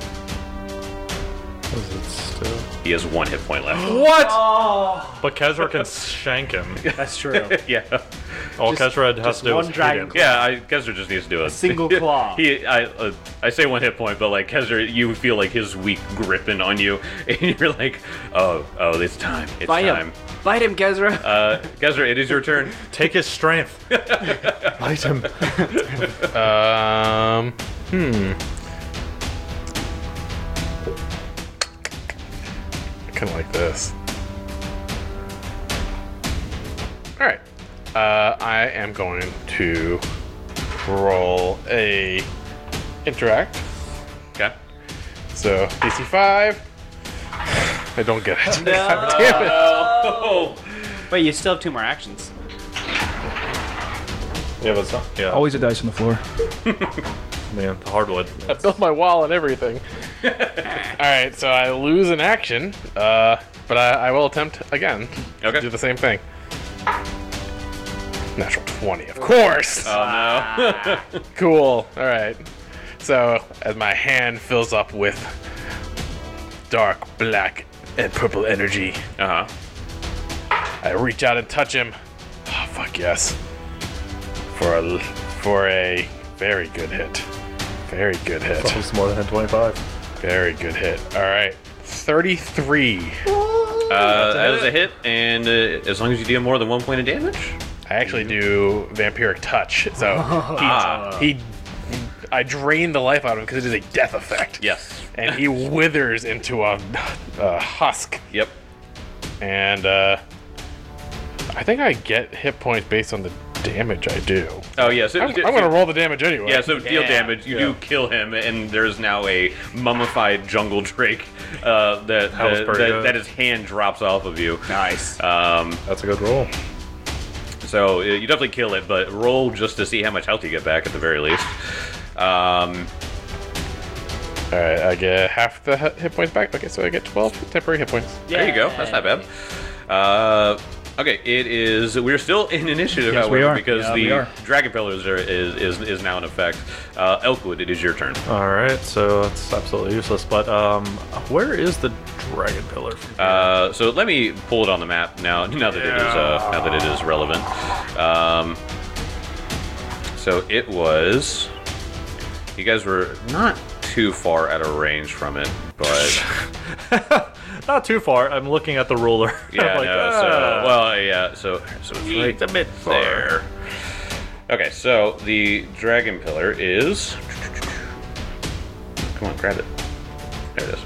Is it still? He has one hit point left. What? But Kezra can shank him. That's true. yeah, All Just- Kezra has just to do one is hit dragon him. claw. yeah. I Kezra just needs to do a, single claw. he, I, uh, I say one hit point, but like Kezra, you feel like his weak gripping on you, and you're like, oh, oh, it's time, it's Bite time. him. Bite him, Kezra. Uh, Kezra, it is your turn. Take his strength. Bite him. Um, hmm. I kind of like this. All right. Uh, I am going to roll a interact. Okay. So D C five. I don't get it. God damn it. Oh, Wait, you still have two more actions. Yeah, but it's not. Yeah. Always a dice on the floor. Man, the hardwood. I built my wall and everything. All right, so I lose an action, uh, but I, I will attempt again Okay. to do the same thing. Natural twenty, of course. oh Cool. All right. So as my hand fills up with dark black and purple energy, no. Uh huh. I reach out and touch him. Oh, fuck yes. For a for a very good hit. Very good hit. It's more than twenty-five. Very good hit. All right. thirty-three. Uh, that is a hit, and uh, as long as you deal more than one point of damage. I actually do vampiric touch. So he, he I drain the life out of him because it is a death effect. Yes. And he withers into a, a husk. Yep. And uh, I think I get hit points based on the damage I do. Oh yeah. So, I'm, I'm going to roll the damage anyway. Yeah, so deal Yeah. damage. You do kill him, and there's now a mummified jungle drake uh, that That was that, pretty that, good. that his hand drops off of you. Nice. Um, That's a good roll. so uh, you definitely kill it, but roll just to see how much health you get back at the very least. Um, All right, I get half the hit hit points back. Okay, so I get twelve temporary hit points. There you go. That's not bad. Uh, okay, it is. We're still in initiative, Yes, we however, are. because Yeah, we the are. dragon pillars are, is, is is now in effect. Uh, Elkwood, it is your turn. All right, so it's absolutely useless. But um, where is the dragon pillar? From here? Uh, so let me pull it on the map now. Now that it is uh, now that it is relevant. Um, so it was. You guys were not too far out of range from it, but Not too far. I'm looking at the ruler. yeah, I'm like, no. So ah. well, yeah. So so it's right a bit there. Okay, so the dragon pillar is. Come on, grab it. There it is.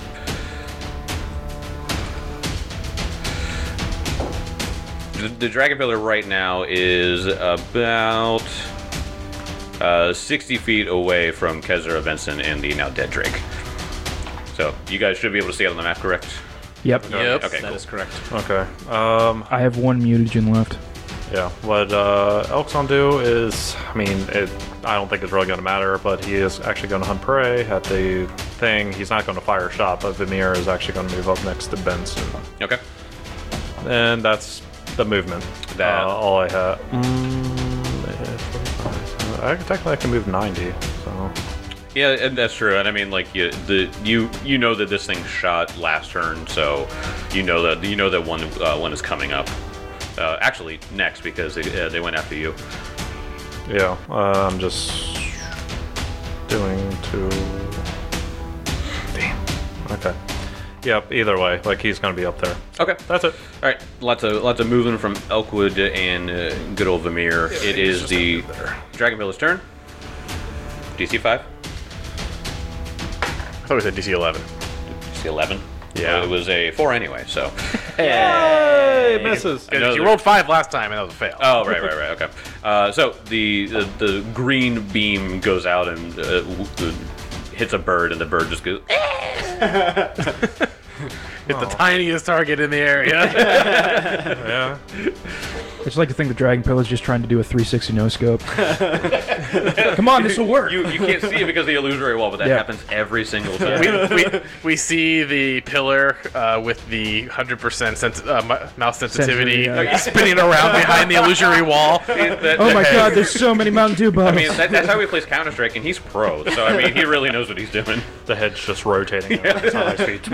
The, the dragon pillar right now is about uh, sixty feet away from Kezra Benson and the now dead Drake. So you guys should be able to see it on the map, correct? Yep. Yep. Okay, That cool. is correct. Okay. Um, I have one mutagen left. yeah. What uh, Elk's gonna do is, I mean, it. I don't think it's really gonna matter, but he is actually gonna hunt prey at the thing. He's not gonna fire a shot, but Vimir is actually gonna move up next to Benson, Okay. and that's the movement. That- uh, all I have. Mm, forty-five. I technically I can move ninety. So Yeah, and that's true. And I mean, like you, the you you know that this thing shot last turn, so you know that you know that one uh, one is coming up. Uh, actually, next because they uh, they went after you. yeah, uh, I'm just doing two. Damn. Okay. Yep. Either way, like he's gonna be up there. Okay. That's it. All right, lots of lots of moving from Elkwood and uh, good old Vimir. It is the Dragon Villa's turn. D C five, I thought we said D C eleven. D C eleven. Yeah. Well, it was a four anyway. So. Hey, misses. I know You there- rolled five last time, and that was a fail. Oh, right, right, right. Okay. Uh, so the, the the green beam goes out and uh, w- uh, hits a bird, and the bird just goes. It's the tiniest target in the area. Yeah. I just like to think the Dragon Pill is just trying to do a three sixty no scope. Come on, this will work. You you can't see it because of the illusory wall, but that Yeah. happens every single time. we, we, we see the pillar uh, with the one hundred percent sens- uh, mu- mouse sensitivity Sensitivity, yeah. spinning around behind the illusory wall. That- Oh my that- god, there's so many Mountain Dew I bottles. mean, that, that's how he plays Counter Strike, and he's pro. So I mean, he really knows what he's doing. The head's just rotating at high speed.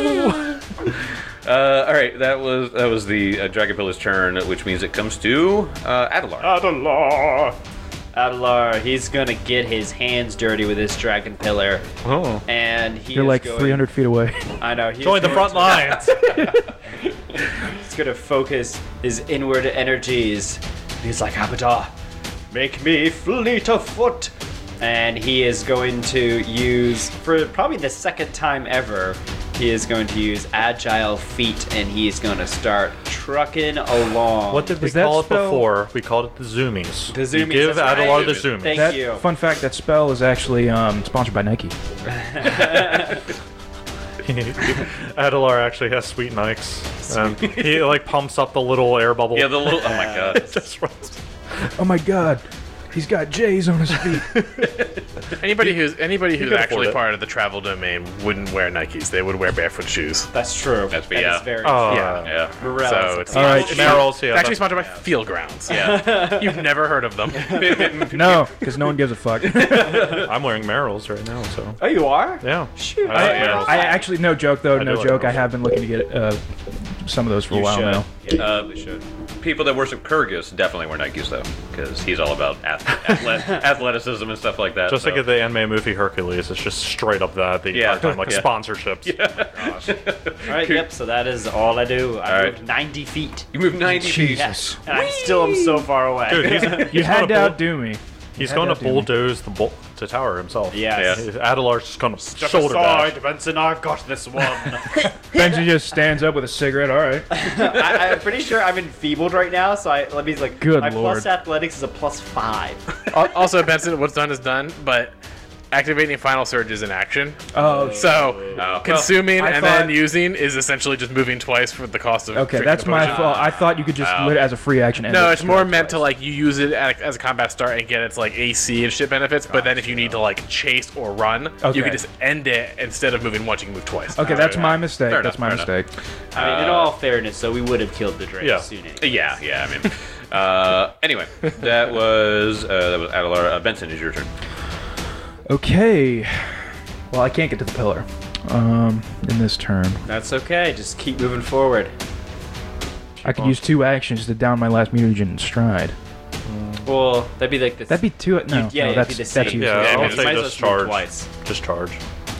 Uh, all right, that was that was the uh, Dragon Pillar's turn, which means it comes to uh, Adelar. Adelar. Adelar, he's gonna get his hands dirty with this dragon pillar, Oh. and he You're is like going, three hundred feet away. I know. He's Join the going front lines. He's gonna focus his inward energies. He's like, Abadar, make me fleet of foot. And he is going to use, for probably the second time ever, he is going to use agile feet, and he is going to start trucking along. What did we Is that call it spell- before? We called it the zoomies. The You zoomies, give that's Adelar right. the zoomies. Thank That you. fun fact, that spell is actually um, sponsored by Nike. Adelar actually has sweet Nikes. Um, he like pumps up the little air bubble. Yeah, the little. Oh my god. It just runs. Oh my god, he's got J's on his feet. Anybody who's anybody who's can actually afford it. part of the travel domain wouldn't wear Nikes. They would wear barefoot shoes. That's true. That's- That yeah. is very Oh, true. Yeah. Yeah. Morale So is it's All right, Merrill's, It's yeah. actually sponsored by Field Grounds. Yeah. You've never heard of them. No, because no one gives a fuck. I'm wearing Merrill's right now, so Oh, you are? yeah. Shoot. I, I, Merrill's. I actually, no joke though, I no do like joke. I those. have been looking to get uh, some of those for a You while should. now. Yeah, you Uh, really should. People that worship Kyrgyz definitely wear Nikes though, because he's all about ath- athle- athleticism and stuff like that. Just so. like at the anime movie Hercules, it's just straight up that the Yeah. entire time, like Yeah. sponsorships. All right, yep, so that is all I do. I All moved right. ninety feet. You move ninety feet. Yes. And I still am so far away. Dude, he's, You he's had to gonna bull- outdo me. He's had going to to outdo me. bulldoze the, bull- the tower himself. Yes. Yeah. Adelar's just going to Step shoulder dash. aside, Benson, I got this one. Benji just stands up with a cigarette. All right. I, I'm pretty sure I'm enfeebled right now, so I let me like. Good my lord. plus athletics is a plus five. Al- also, Benson, what's done is done, but activating Final Surge is an action. Oh, So, well, consuming I and thought- then using is essentially just moving twice for the cost of. okay, drinking that's the my potion. fault. I thought you could just Oh. lit it as a free action. end No, it it's more twice. meant to like you use it at, as a combat start and get its like A C and shit benefits. But then if you need to like chase or run, Okay. you can just end it instead of moving once. You can move twice. Okay, that's Fair my enough. mistake. Fair That's my enough, fair mistake. I mean, in all fairness, so we would have killed the Drake Yeah. soon. Anyway. Yeah, yeah. I mean, uh, anyway, that was uh, that was Adelar. Uh, Benson, is your turn. Okay. Well, I can't get to the pillar. Um, in this turn, That's okay. Just keep moving forward. I could use two actions to down my last mutagen in stride. Well, that'd be like the. That'd be two. No, yeah, no, it'd be that's the that's same. useless. Yeah, Yeah, I'll I mean, say you might as just well move charge. twice. Just charge.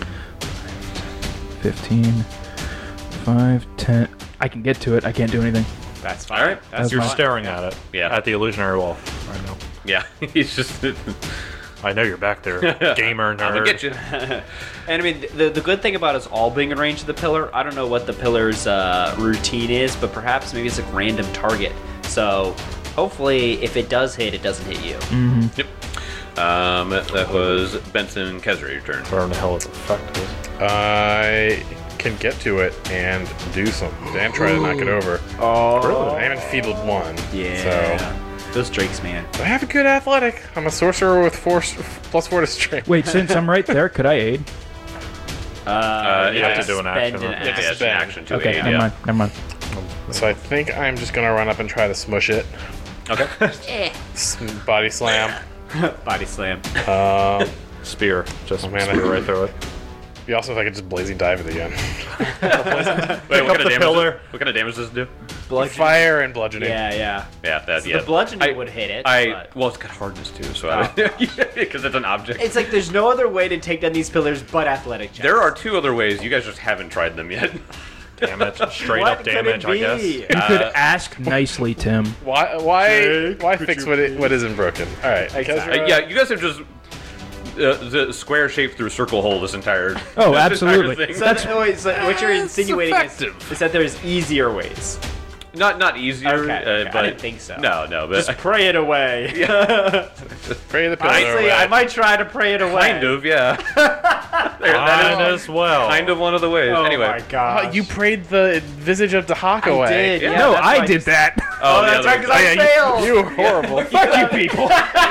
fifteen, five, ten. I can get to it. I can't do anything. That's fine. All right. That's That's You're fine. staring at it. Yeah. At the illusionary wall. I know. Yeah, he's just. I know you're back there, gamer nerd. I'm gonna get you. And I mean, the, the good thing about us all being in range of the pillar, I don't know what the pillar's uh, routine is, but perhaps maybe it's a random target. So hopefully, if it does hit, it doesn't hit you. Yep. Um, that was Benson Kezra, your turn. Where in the hell is effective? I can get to it and do something and try to knock it over. Oh, I haven't feebled one. yeah. So Those drakes, man. I have a good athletic. I'm a sorcerer with four plus four to strength. Wait, since I'm right there, could I aid? Uh, you have to do an spend action. an Yeah, action. it's an action to Okay, aid, never yeah. mind. Never mind. So I think I'm just gonna run up and try to smush it. Okay. S- Body slam. Body slam. Um, Spear. Just Oh, man, spear I- right through it. be also if I could just blazing dive it again. Wait, up what kind of the damage? pillar. Does, what kind of damage does it do? Bludgeoning. Fire and bludgeoning. Yeah, yeah. Yeah, that. So Yeah. the bludgeoning I- would hit it. I but- well, it's got hardness too, so I because it's an object. It's like there's no other way to take down these pillars but athletic checks. There are two other ways. You guys just haven't tried them yet. Damage. Straight What up could it damage, I guess. be? You could Uh, ask nicely, Tim. Why? Why? Jake, why could fix you what it, please- what isn't broken? All right. Exactly. Uh, yeah, you guys have just uh, the square shape through circle hole this entire. Oh, this absolutely. entire thing. So, th- oh, wait, so what you're insinuating is, effective. is that there's easier ways. Not not easier. Okay, uh, okay, I but didn't think so. No, no, but Just pray it away. Pray the pillar Honestly, away. I might try to pray it away. kind of, yeah. There, that Mine is as well. kind of one of the ways. Oh anyway, my god. Oh, you prayed the visage of Dahak I away. did. Yeah. Yeah, no, that's I why did just- that. Oh, the that's other right, because way. I failed. You were horrible. Fuck you, people.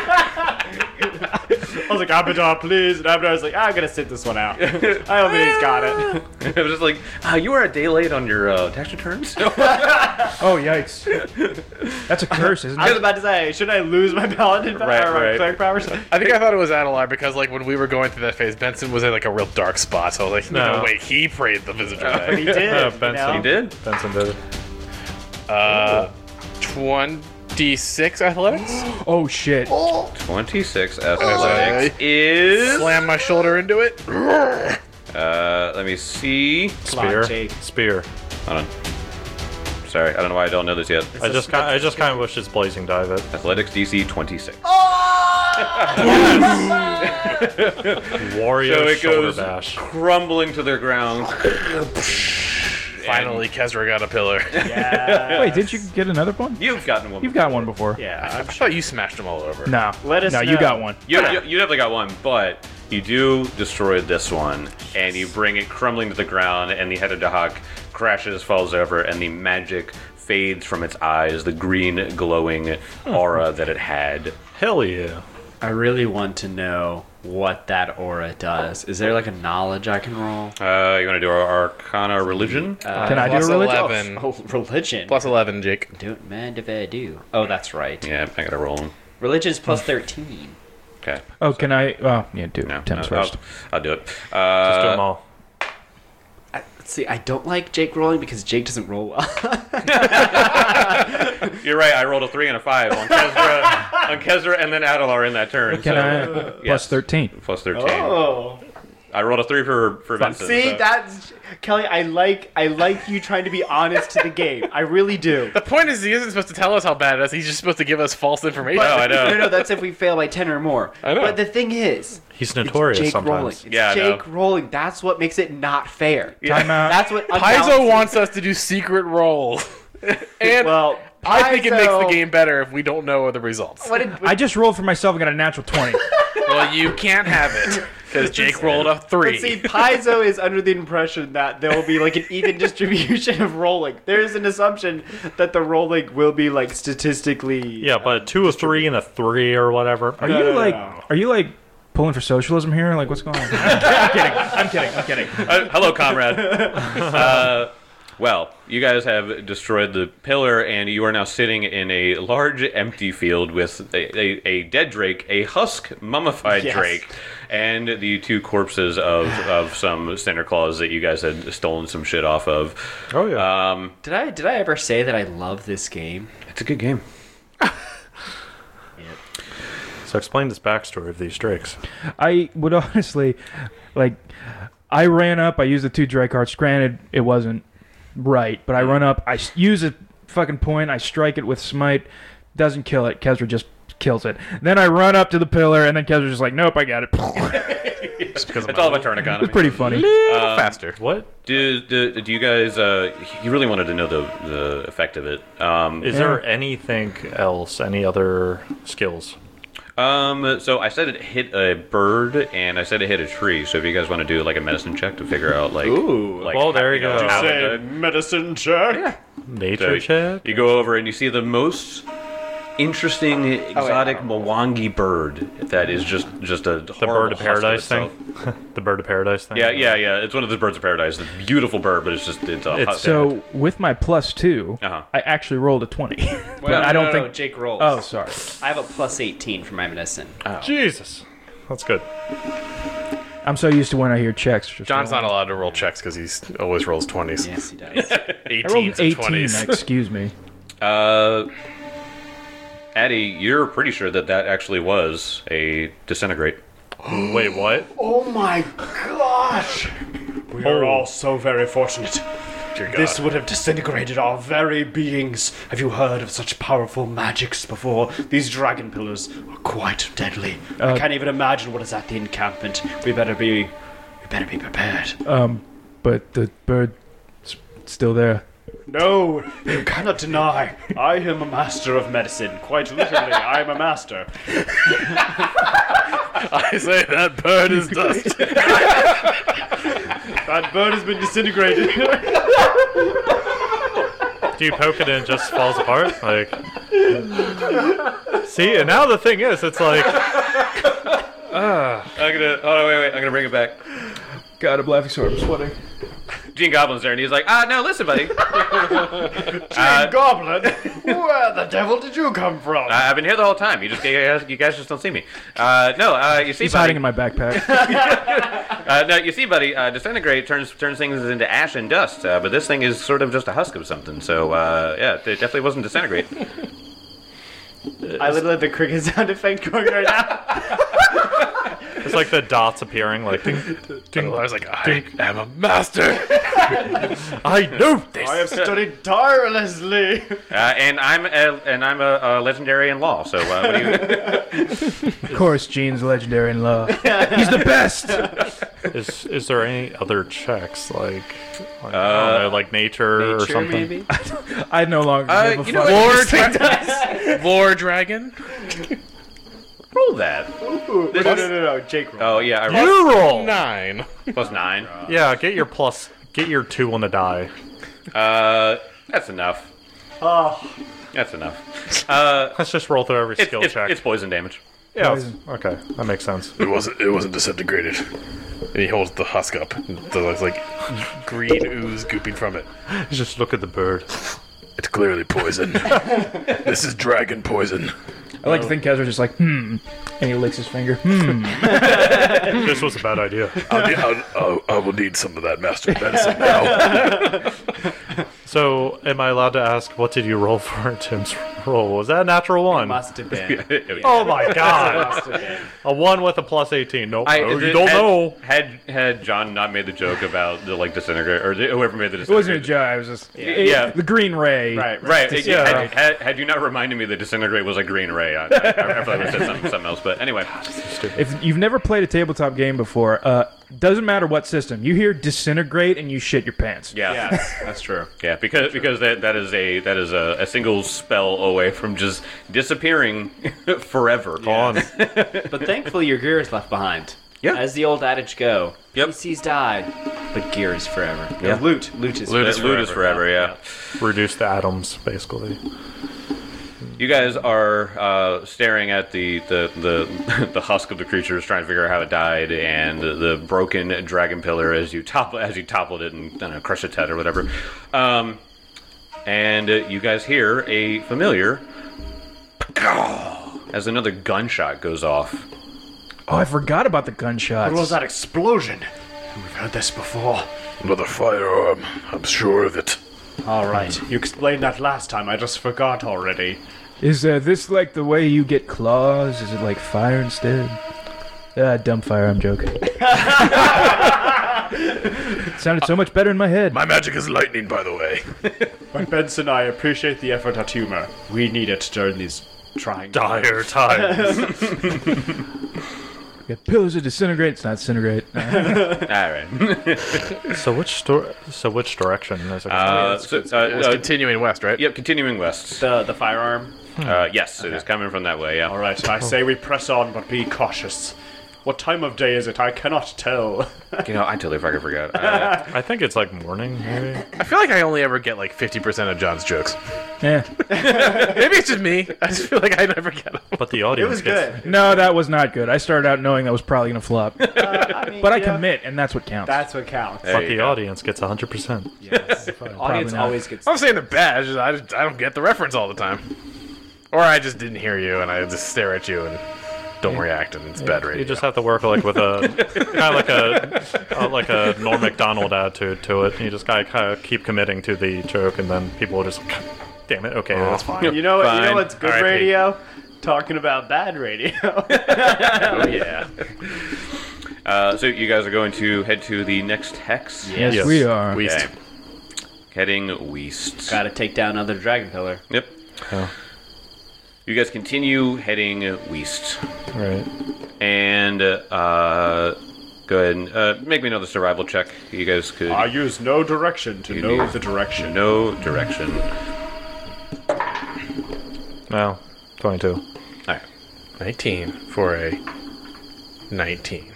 I was like, Abadar, please. And Abadar was like, I'm going to sit this one out. I don't think he's got it. it was just like, ah, you were a day late on your uh, tax returns. Oh, yikes. That's a curse, isn't I was it? about to say, should I lose my paladin power Right, or my right. cleric powers? I think I thought it was Adelar because, like, when we were going through that phase, Benson was in like a real dark spot. So I was like, no, No. wait, he prayed the visage He away. did. Yeah, you Benson. know? He did. Benson did it. Uh, twenty-six athletics. Oh, shit. Twenty-six athletics is. Slam my shoulder into it. Uh, let me see. Come on, Spear. Jake. Spear. Hold on. Sorry, I don't know why I don't know this yet. I just, ki- I just kind of wish it's blazing dive it. Athletics D C twenty-six. Warrior So it shoulder goes bash. crumbling to the ground. Finally, Kezra got a pillar. Yeah. Wait, did you get another one? You've gotten one. You've got one before. Yeah. I thought you smashed them all over. No. Let us No, you know. got one. You, you, you definitely got one, but you do destroy this one, and you bring it crumbling to the ground, and the head of Dahak crashes, falls over, and the magic fades from its eyes, the green glowing aura that it had. Hell yeah. I really want to know what that aura does. Is there like a knowledge I can roll? Uh, you want to do our Arcana religion? Can I do a Plus religion? eleven. Oh, religion. Plus eleven, Jake. Don't mind if I do. Oh, that's right. Yeah, I gotta roll one. Religion's plus thirteen. Okay. Oh, can I? Oh, yeah, do No, Tim's no, first. I'll, I'll do it. Just do Uh, them all. I, let's see, I don't like Jake rolling because Jake doesn't roll well. You're right. I rolled a three and a five on Kezra, on Kezra, and then Adelar in that turn. Can so, I? yes. Plus thirteen. Plus thirteen. Oh. I rolled a three for for Vincent. See, so- that's Kelly. I like I like you trying to be honest to the game. I really do. The point is, he isn't supposed to tell us how bad it is. He's just supposed to give us false information. Oh, I know. No, no, that's if we fail by ten or more. I know. But the thing is, He's it's notorious Jake sometimes. rolling. It's Yeah, I know. Jake rolling. That's what makes it not fair. Time out. That's what Paizo unbalances- wants us to do secret rolls. and Well, I think it makes the Paizo- game better if we don't know the results. What did, I just rolled for myself and got a natural twenty. Well, you can't have it because Jake rolled a three. But see, Paizo is under the impression that there will be like an even distribution of rolling. There is an assumption that the rolling will be like statistically. Yeah, but two, a three, and a three or whatever. Are No, you no, like? no. Are you like pulling for socialism here? Like, what's going on? I'm kidding. I'm kidding. I'm kidding. Uh, hello, comrade. uh, well, you guys have destroyed the pillar, and you are now sitting in a large empty field with a, a, a dead drake, a husk mummified Yes. drake, and the two corpses of, of some Santa Claus that you guys had stolen some shit off of. Oh, yeah. Um, Did I did I ever say that I love this game? it's a good game. So explain this backstory of these drakes. I would honestly, like, I ran up. I used the two Drake hearts. Granted, it wasn't right, but I run up. I s- use a fucking point. I strike it with smite. Doesn't kill it. Kezra just kills it. Then I run up to the pillar, and then Kezra's just like, nope, I got it. Just because It's all about turn economy. It's pretty funny. faster. What? Do, do, do you guys, uh, you really wanted to know the, the effect of it. Um, Is Yeah. there anything else? Any other skills? Um, so I said it hit a bird, and I said it hit a tree. So if you guys want to do like a medicine check to figure out like, Ooh. like Well, there you know, go. how Say it- medicine check. Nature So check. You go over and you see the most interesting exotic Mwangi bird that is just just a The horrible bird of husk paradise itself. thing. The bird of paradise thing. Yeah, yeah, yeah. It's one of the birds of paradise. It's a beautiful bird, but it's just it's a It's husk. So with my plus two, Uh-huh. I actually rolled a twenty. but Well, I no, don't no, think. no, Jake rolls. Oh, sorry. I have a plus eighteen for my medicine. Jesus. That's good. I'm so used to when I hear checks. just John's not rolling. allowed to roll checks because he always rolls twenties. Yes, he does. I rolled eighteens and eighteen. twenties. Excuse me. Uh, Addie, you're pretty sure that that actually was a disintegrate. Wait, what? Oh my gosh! We are all so very fortunate. Dear God. This would have disintegrated our very beings. Have you heard of such powerful magics before? These dragon pillars are quite deadly. Uh, I can't even imagine what is at the encampment. We better be, we better be prepared. Um, but the bird's still there. No, you cannot deny. I am a master of medicine. Quite literally, I am a master. I say that bird is dust. That bird has been disintegrated. Do you poke it and it just falls apart? Like, see, and now the thing is, it's like, I'm gonna. Oh wait, wait. I'm gonna bring it back. God, I'm laughing so I'm sweating. Gene Goblin's there, and he's like, ah, no, listen, buddy. Uh, Goblin, where the devil did you come from? Uh, I've been here the whole time. You just, you guys, you guys just don't see me. Uh, no, uh, you see, He's buddy. hiding in my backpack. Uh, no, you see, buddy. Uh, disintegrate turns turns things into ash and dust. Uh, but this thing is sort of just a husk of something. So uh, yeah, it definitely wasn't disintegrate. I literally have the cricket sound effect going right now. it's like the dots appearing, like, ding, ding. I was like, I am a master. I know this. I have studied tirelessly. Uh, and I'm a, and I'm a, a legendary in law. So uh, what do you? Of course, Gene's legendary in love. He's the best. Is is there any other checks, like, like, I Uh, don't know, like nature, or Nature, something? maybe? I no longer Uh, give a you know fuck. what? Lore, dra- Lore dragon. Roll that. No, no, no, no, Jake roll. Oh yeah, I rolled You roll. Nine. plus nine. Yeah, get your plus, get your two on the die. Uh, that's enough. Oh, That's enough. Uh, Let's just roll through every it's, skill it's, check. it's poison damage. yeah, it's- okay, that makes sense. It wasn't. It wasn't disintegrated. And he holds the husk up. There's like green ooze gooping from it. Just look at the bird. It's clearly poison. This is dragon poison. I like to think Kezra's just like, hmm. And he licks his finger. Hmm. This was a bad idea. I'll need, I'll, I'll, I will need some of that master medicine now. So, am I allowed to ask, what did you roll for Tim's roll? Was that a natural one? Must have been. Oh my god! A one with a plus eighteen. Nope. I, no, you had- don't know. Had had John not made the joke about the like disintegrate or the, whoever made the It wasn't a disintegrate. joke. It was just Yeah. the green ray. right, Right. it- Yeah. Had, had, had you not reminded me that disintegrate was a green ray, I, I, I, I feel like I said something, something else. But anyway, If you've never played a tabletop game before, uh, doesn't matter what system, you hear disintegrate and you shit your pants. yeah, yeah, Yes, that's true. because because that that is a that is a, a single spell away from just disappearing forever. Gone. But thankfully, your gear is left behind. Yeah. As the old adage go, Yep. P Cs died, but gear is forever. No, Yeah. loot. Loot is Loot forever. is, loot is forever. Yeah. Reduce the atoms, basically. You guys are uh, staring at the, the, the, the husk of the creatures, trying to figure out how it died, and the, the broken dragon pillar as you topple as you toppled it and I don't know, crushed its head or whatever. Um, and uh, you guys hear a familiar as another gunshot goes off. Oh, I forgot about the gunshots. What was that explosion? We've heard this before. Another firearm. I'm sure of it. All right, you explained that last time. I just forgot already. Is uh, this like the way you get claws? Is it like fire instead? Ah, dumb fire, I'm joking. It sounded so much better in my head. My magic is lightning, by the way. But Benson, I appreciate the effort at humor. We need it during these trying Dire times. We got pillars of disintegrate. It's not disintegrate. All right. So which sto- So which direction is it? Uh, so, uh, It's uh, continuing west, right? yep, continuing west. The the firearm. Uh, yes, it is coming from that way. Yeah. All right, I say we press on, but be cautious. What time of day is it? I cannot tell. You know, I totally fucking forgot. Uh, I think it's like morning, maybe. I feel like I only ever get like fifty percent of John's jokes. Yeah. Maybe it's just me. I just feel like I never get them. But the audience It was gets, good. No, that was not good. I started out knowing that was probably gonna flop, Uh, I mean, but I you know, commit, and that's what counts. That's what counts. There But you the go. audience gets one hundred percent. Yes. Audience not. always gets. I'm not saying they're bad. It's just, I just I don't get the reference all the time, or I just didn't hear you and I just stare at you and don't react and it's bad radio. You just have to work like with a kind of like a uh, like a Norm Macdonald attitude to it. You just gotta kind of keep committing to the joke, and then people will just, damn it, okay, that's fine. You know what? You Fine. know what's good All right, radio? Talking about bad radio. Oh yeah. Uh, so you guys are going to head to the next hex. yes, Yes. we are. Weast. Okay. Heading west. Gotta take down another dragon pillar. Yep. Yeah. You guys continue heading west, Right. and uh, go ahead and uh, make me another survival check. You guys could I use no direction to You know need- the direction. no direction. No. Twenty-two. All right. nineteen for a nineteen.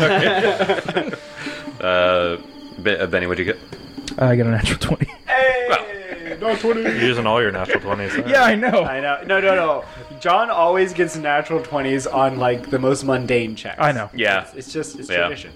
Uh, Be- uh, Benny, what'd you get? I got a natural twenty. Hey, no twenty. You're using all your natural twenties. Yeah, I know. I know. No, no, no. John always gets natural twenties on like the most mundane checks. I know. Yeah. It's just it's Yeah. tradition.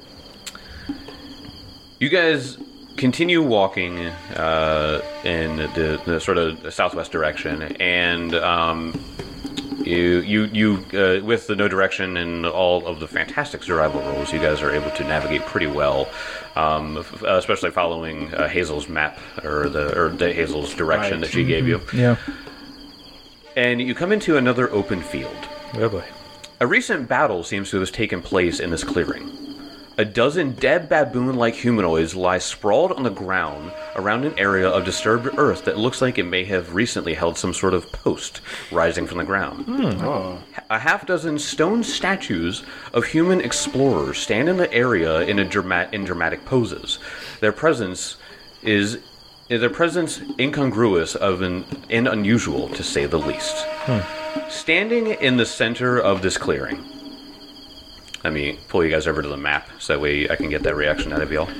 You guys continue walking uh, in the, the sort of southwest direction, and um, you you you uh, with the no direction and all of the fantastic survival rules, you guys are able to navigate pretty well, um, f- especially following uh, Hazel's map or the or the Hazel's direction Right. that she gave you. Yeah. And you come into another open field. Oh boy. A recent battle seems to have taken place in this clearing. A dozen dead baboon-like humanoids lie sprawled on the ground around an area of disturbed earth that looks like it may have recently held some sort of post rising from the ground. A half dozen stone statues of human explorers stand in the area in, a drama- in dramatic poses. Their presence is their presence incongruous of an, and unusual, to say the least. Standing in the center of this clearing. Let me pull you guys over to the map so that way I can get that reaction out of y'all.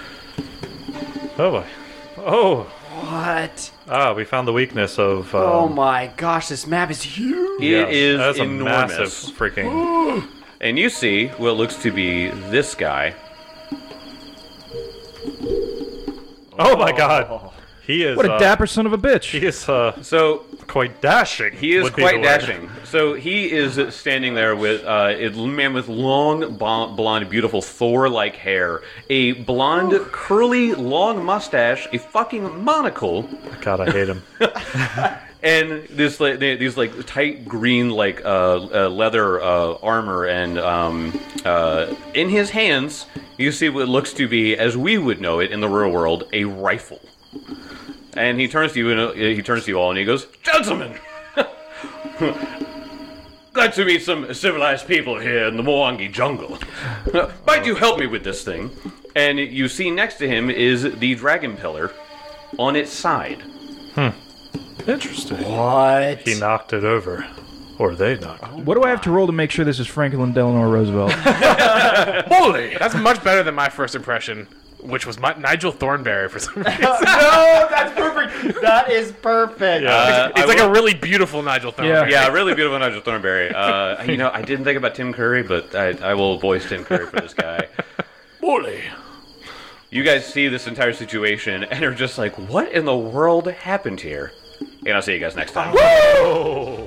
Oh boy. Oh. What? Ah, we found the weakness of. Um, Oh my gosh, this map is huge. It yes, is that's a enormous. massive freaking. And you see what looks to be this guy. Oh my god. He is. What a uh, dapper son of a bitch. He is uh, So quite dashing. he is would be quite the word. dashing. So he is standing there with uh, a man with long, blonde, blonde beautiful Thor-like hair, a blonde, curly, long mustache, a fucking monocle, God, I hate him. and this like they- these like tight green like uh, uh, leather uh, armor, and um, uh, in his hands you see what looks to be, as we would know it in the real world, a rifle. And he turns to you and uh, he turns to you all and he goes, "Gentlemen, glad to meet some civilized people here in the Mwangi jungle. Might you help me with this thing?" And you see next to him is the dragon pillar on its side. Interesting. What? He knocked it over. Or they knocked it. What do I have to roll to make sure this is Franklin Delano Roosevelt? Holy! That's much better than my first impression, which was my, Nigel Thornberry for some reason. No, that's perfect. That is perfect. Uh, It's I like will- a really beautiful Nigel Thornberry. Yeah, really beautiful Nigel Thornberry. Uh, you know, I didn't think about Tim Curry, but I, I will voice Tim Curry for this guy. Holy! You guys see this entire situation and are just like, what in the world happened here? And I'll see you guys next time.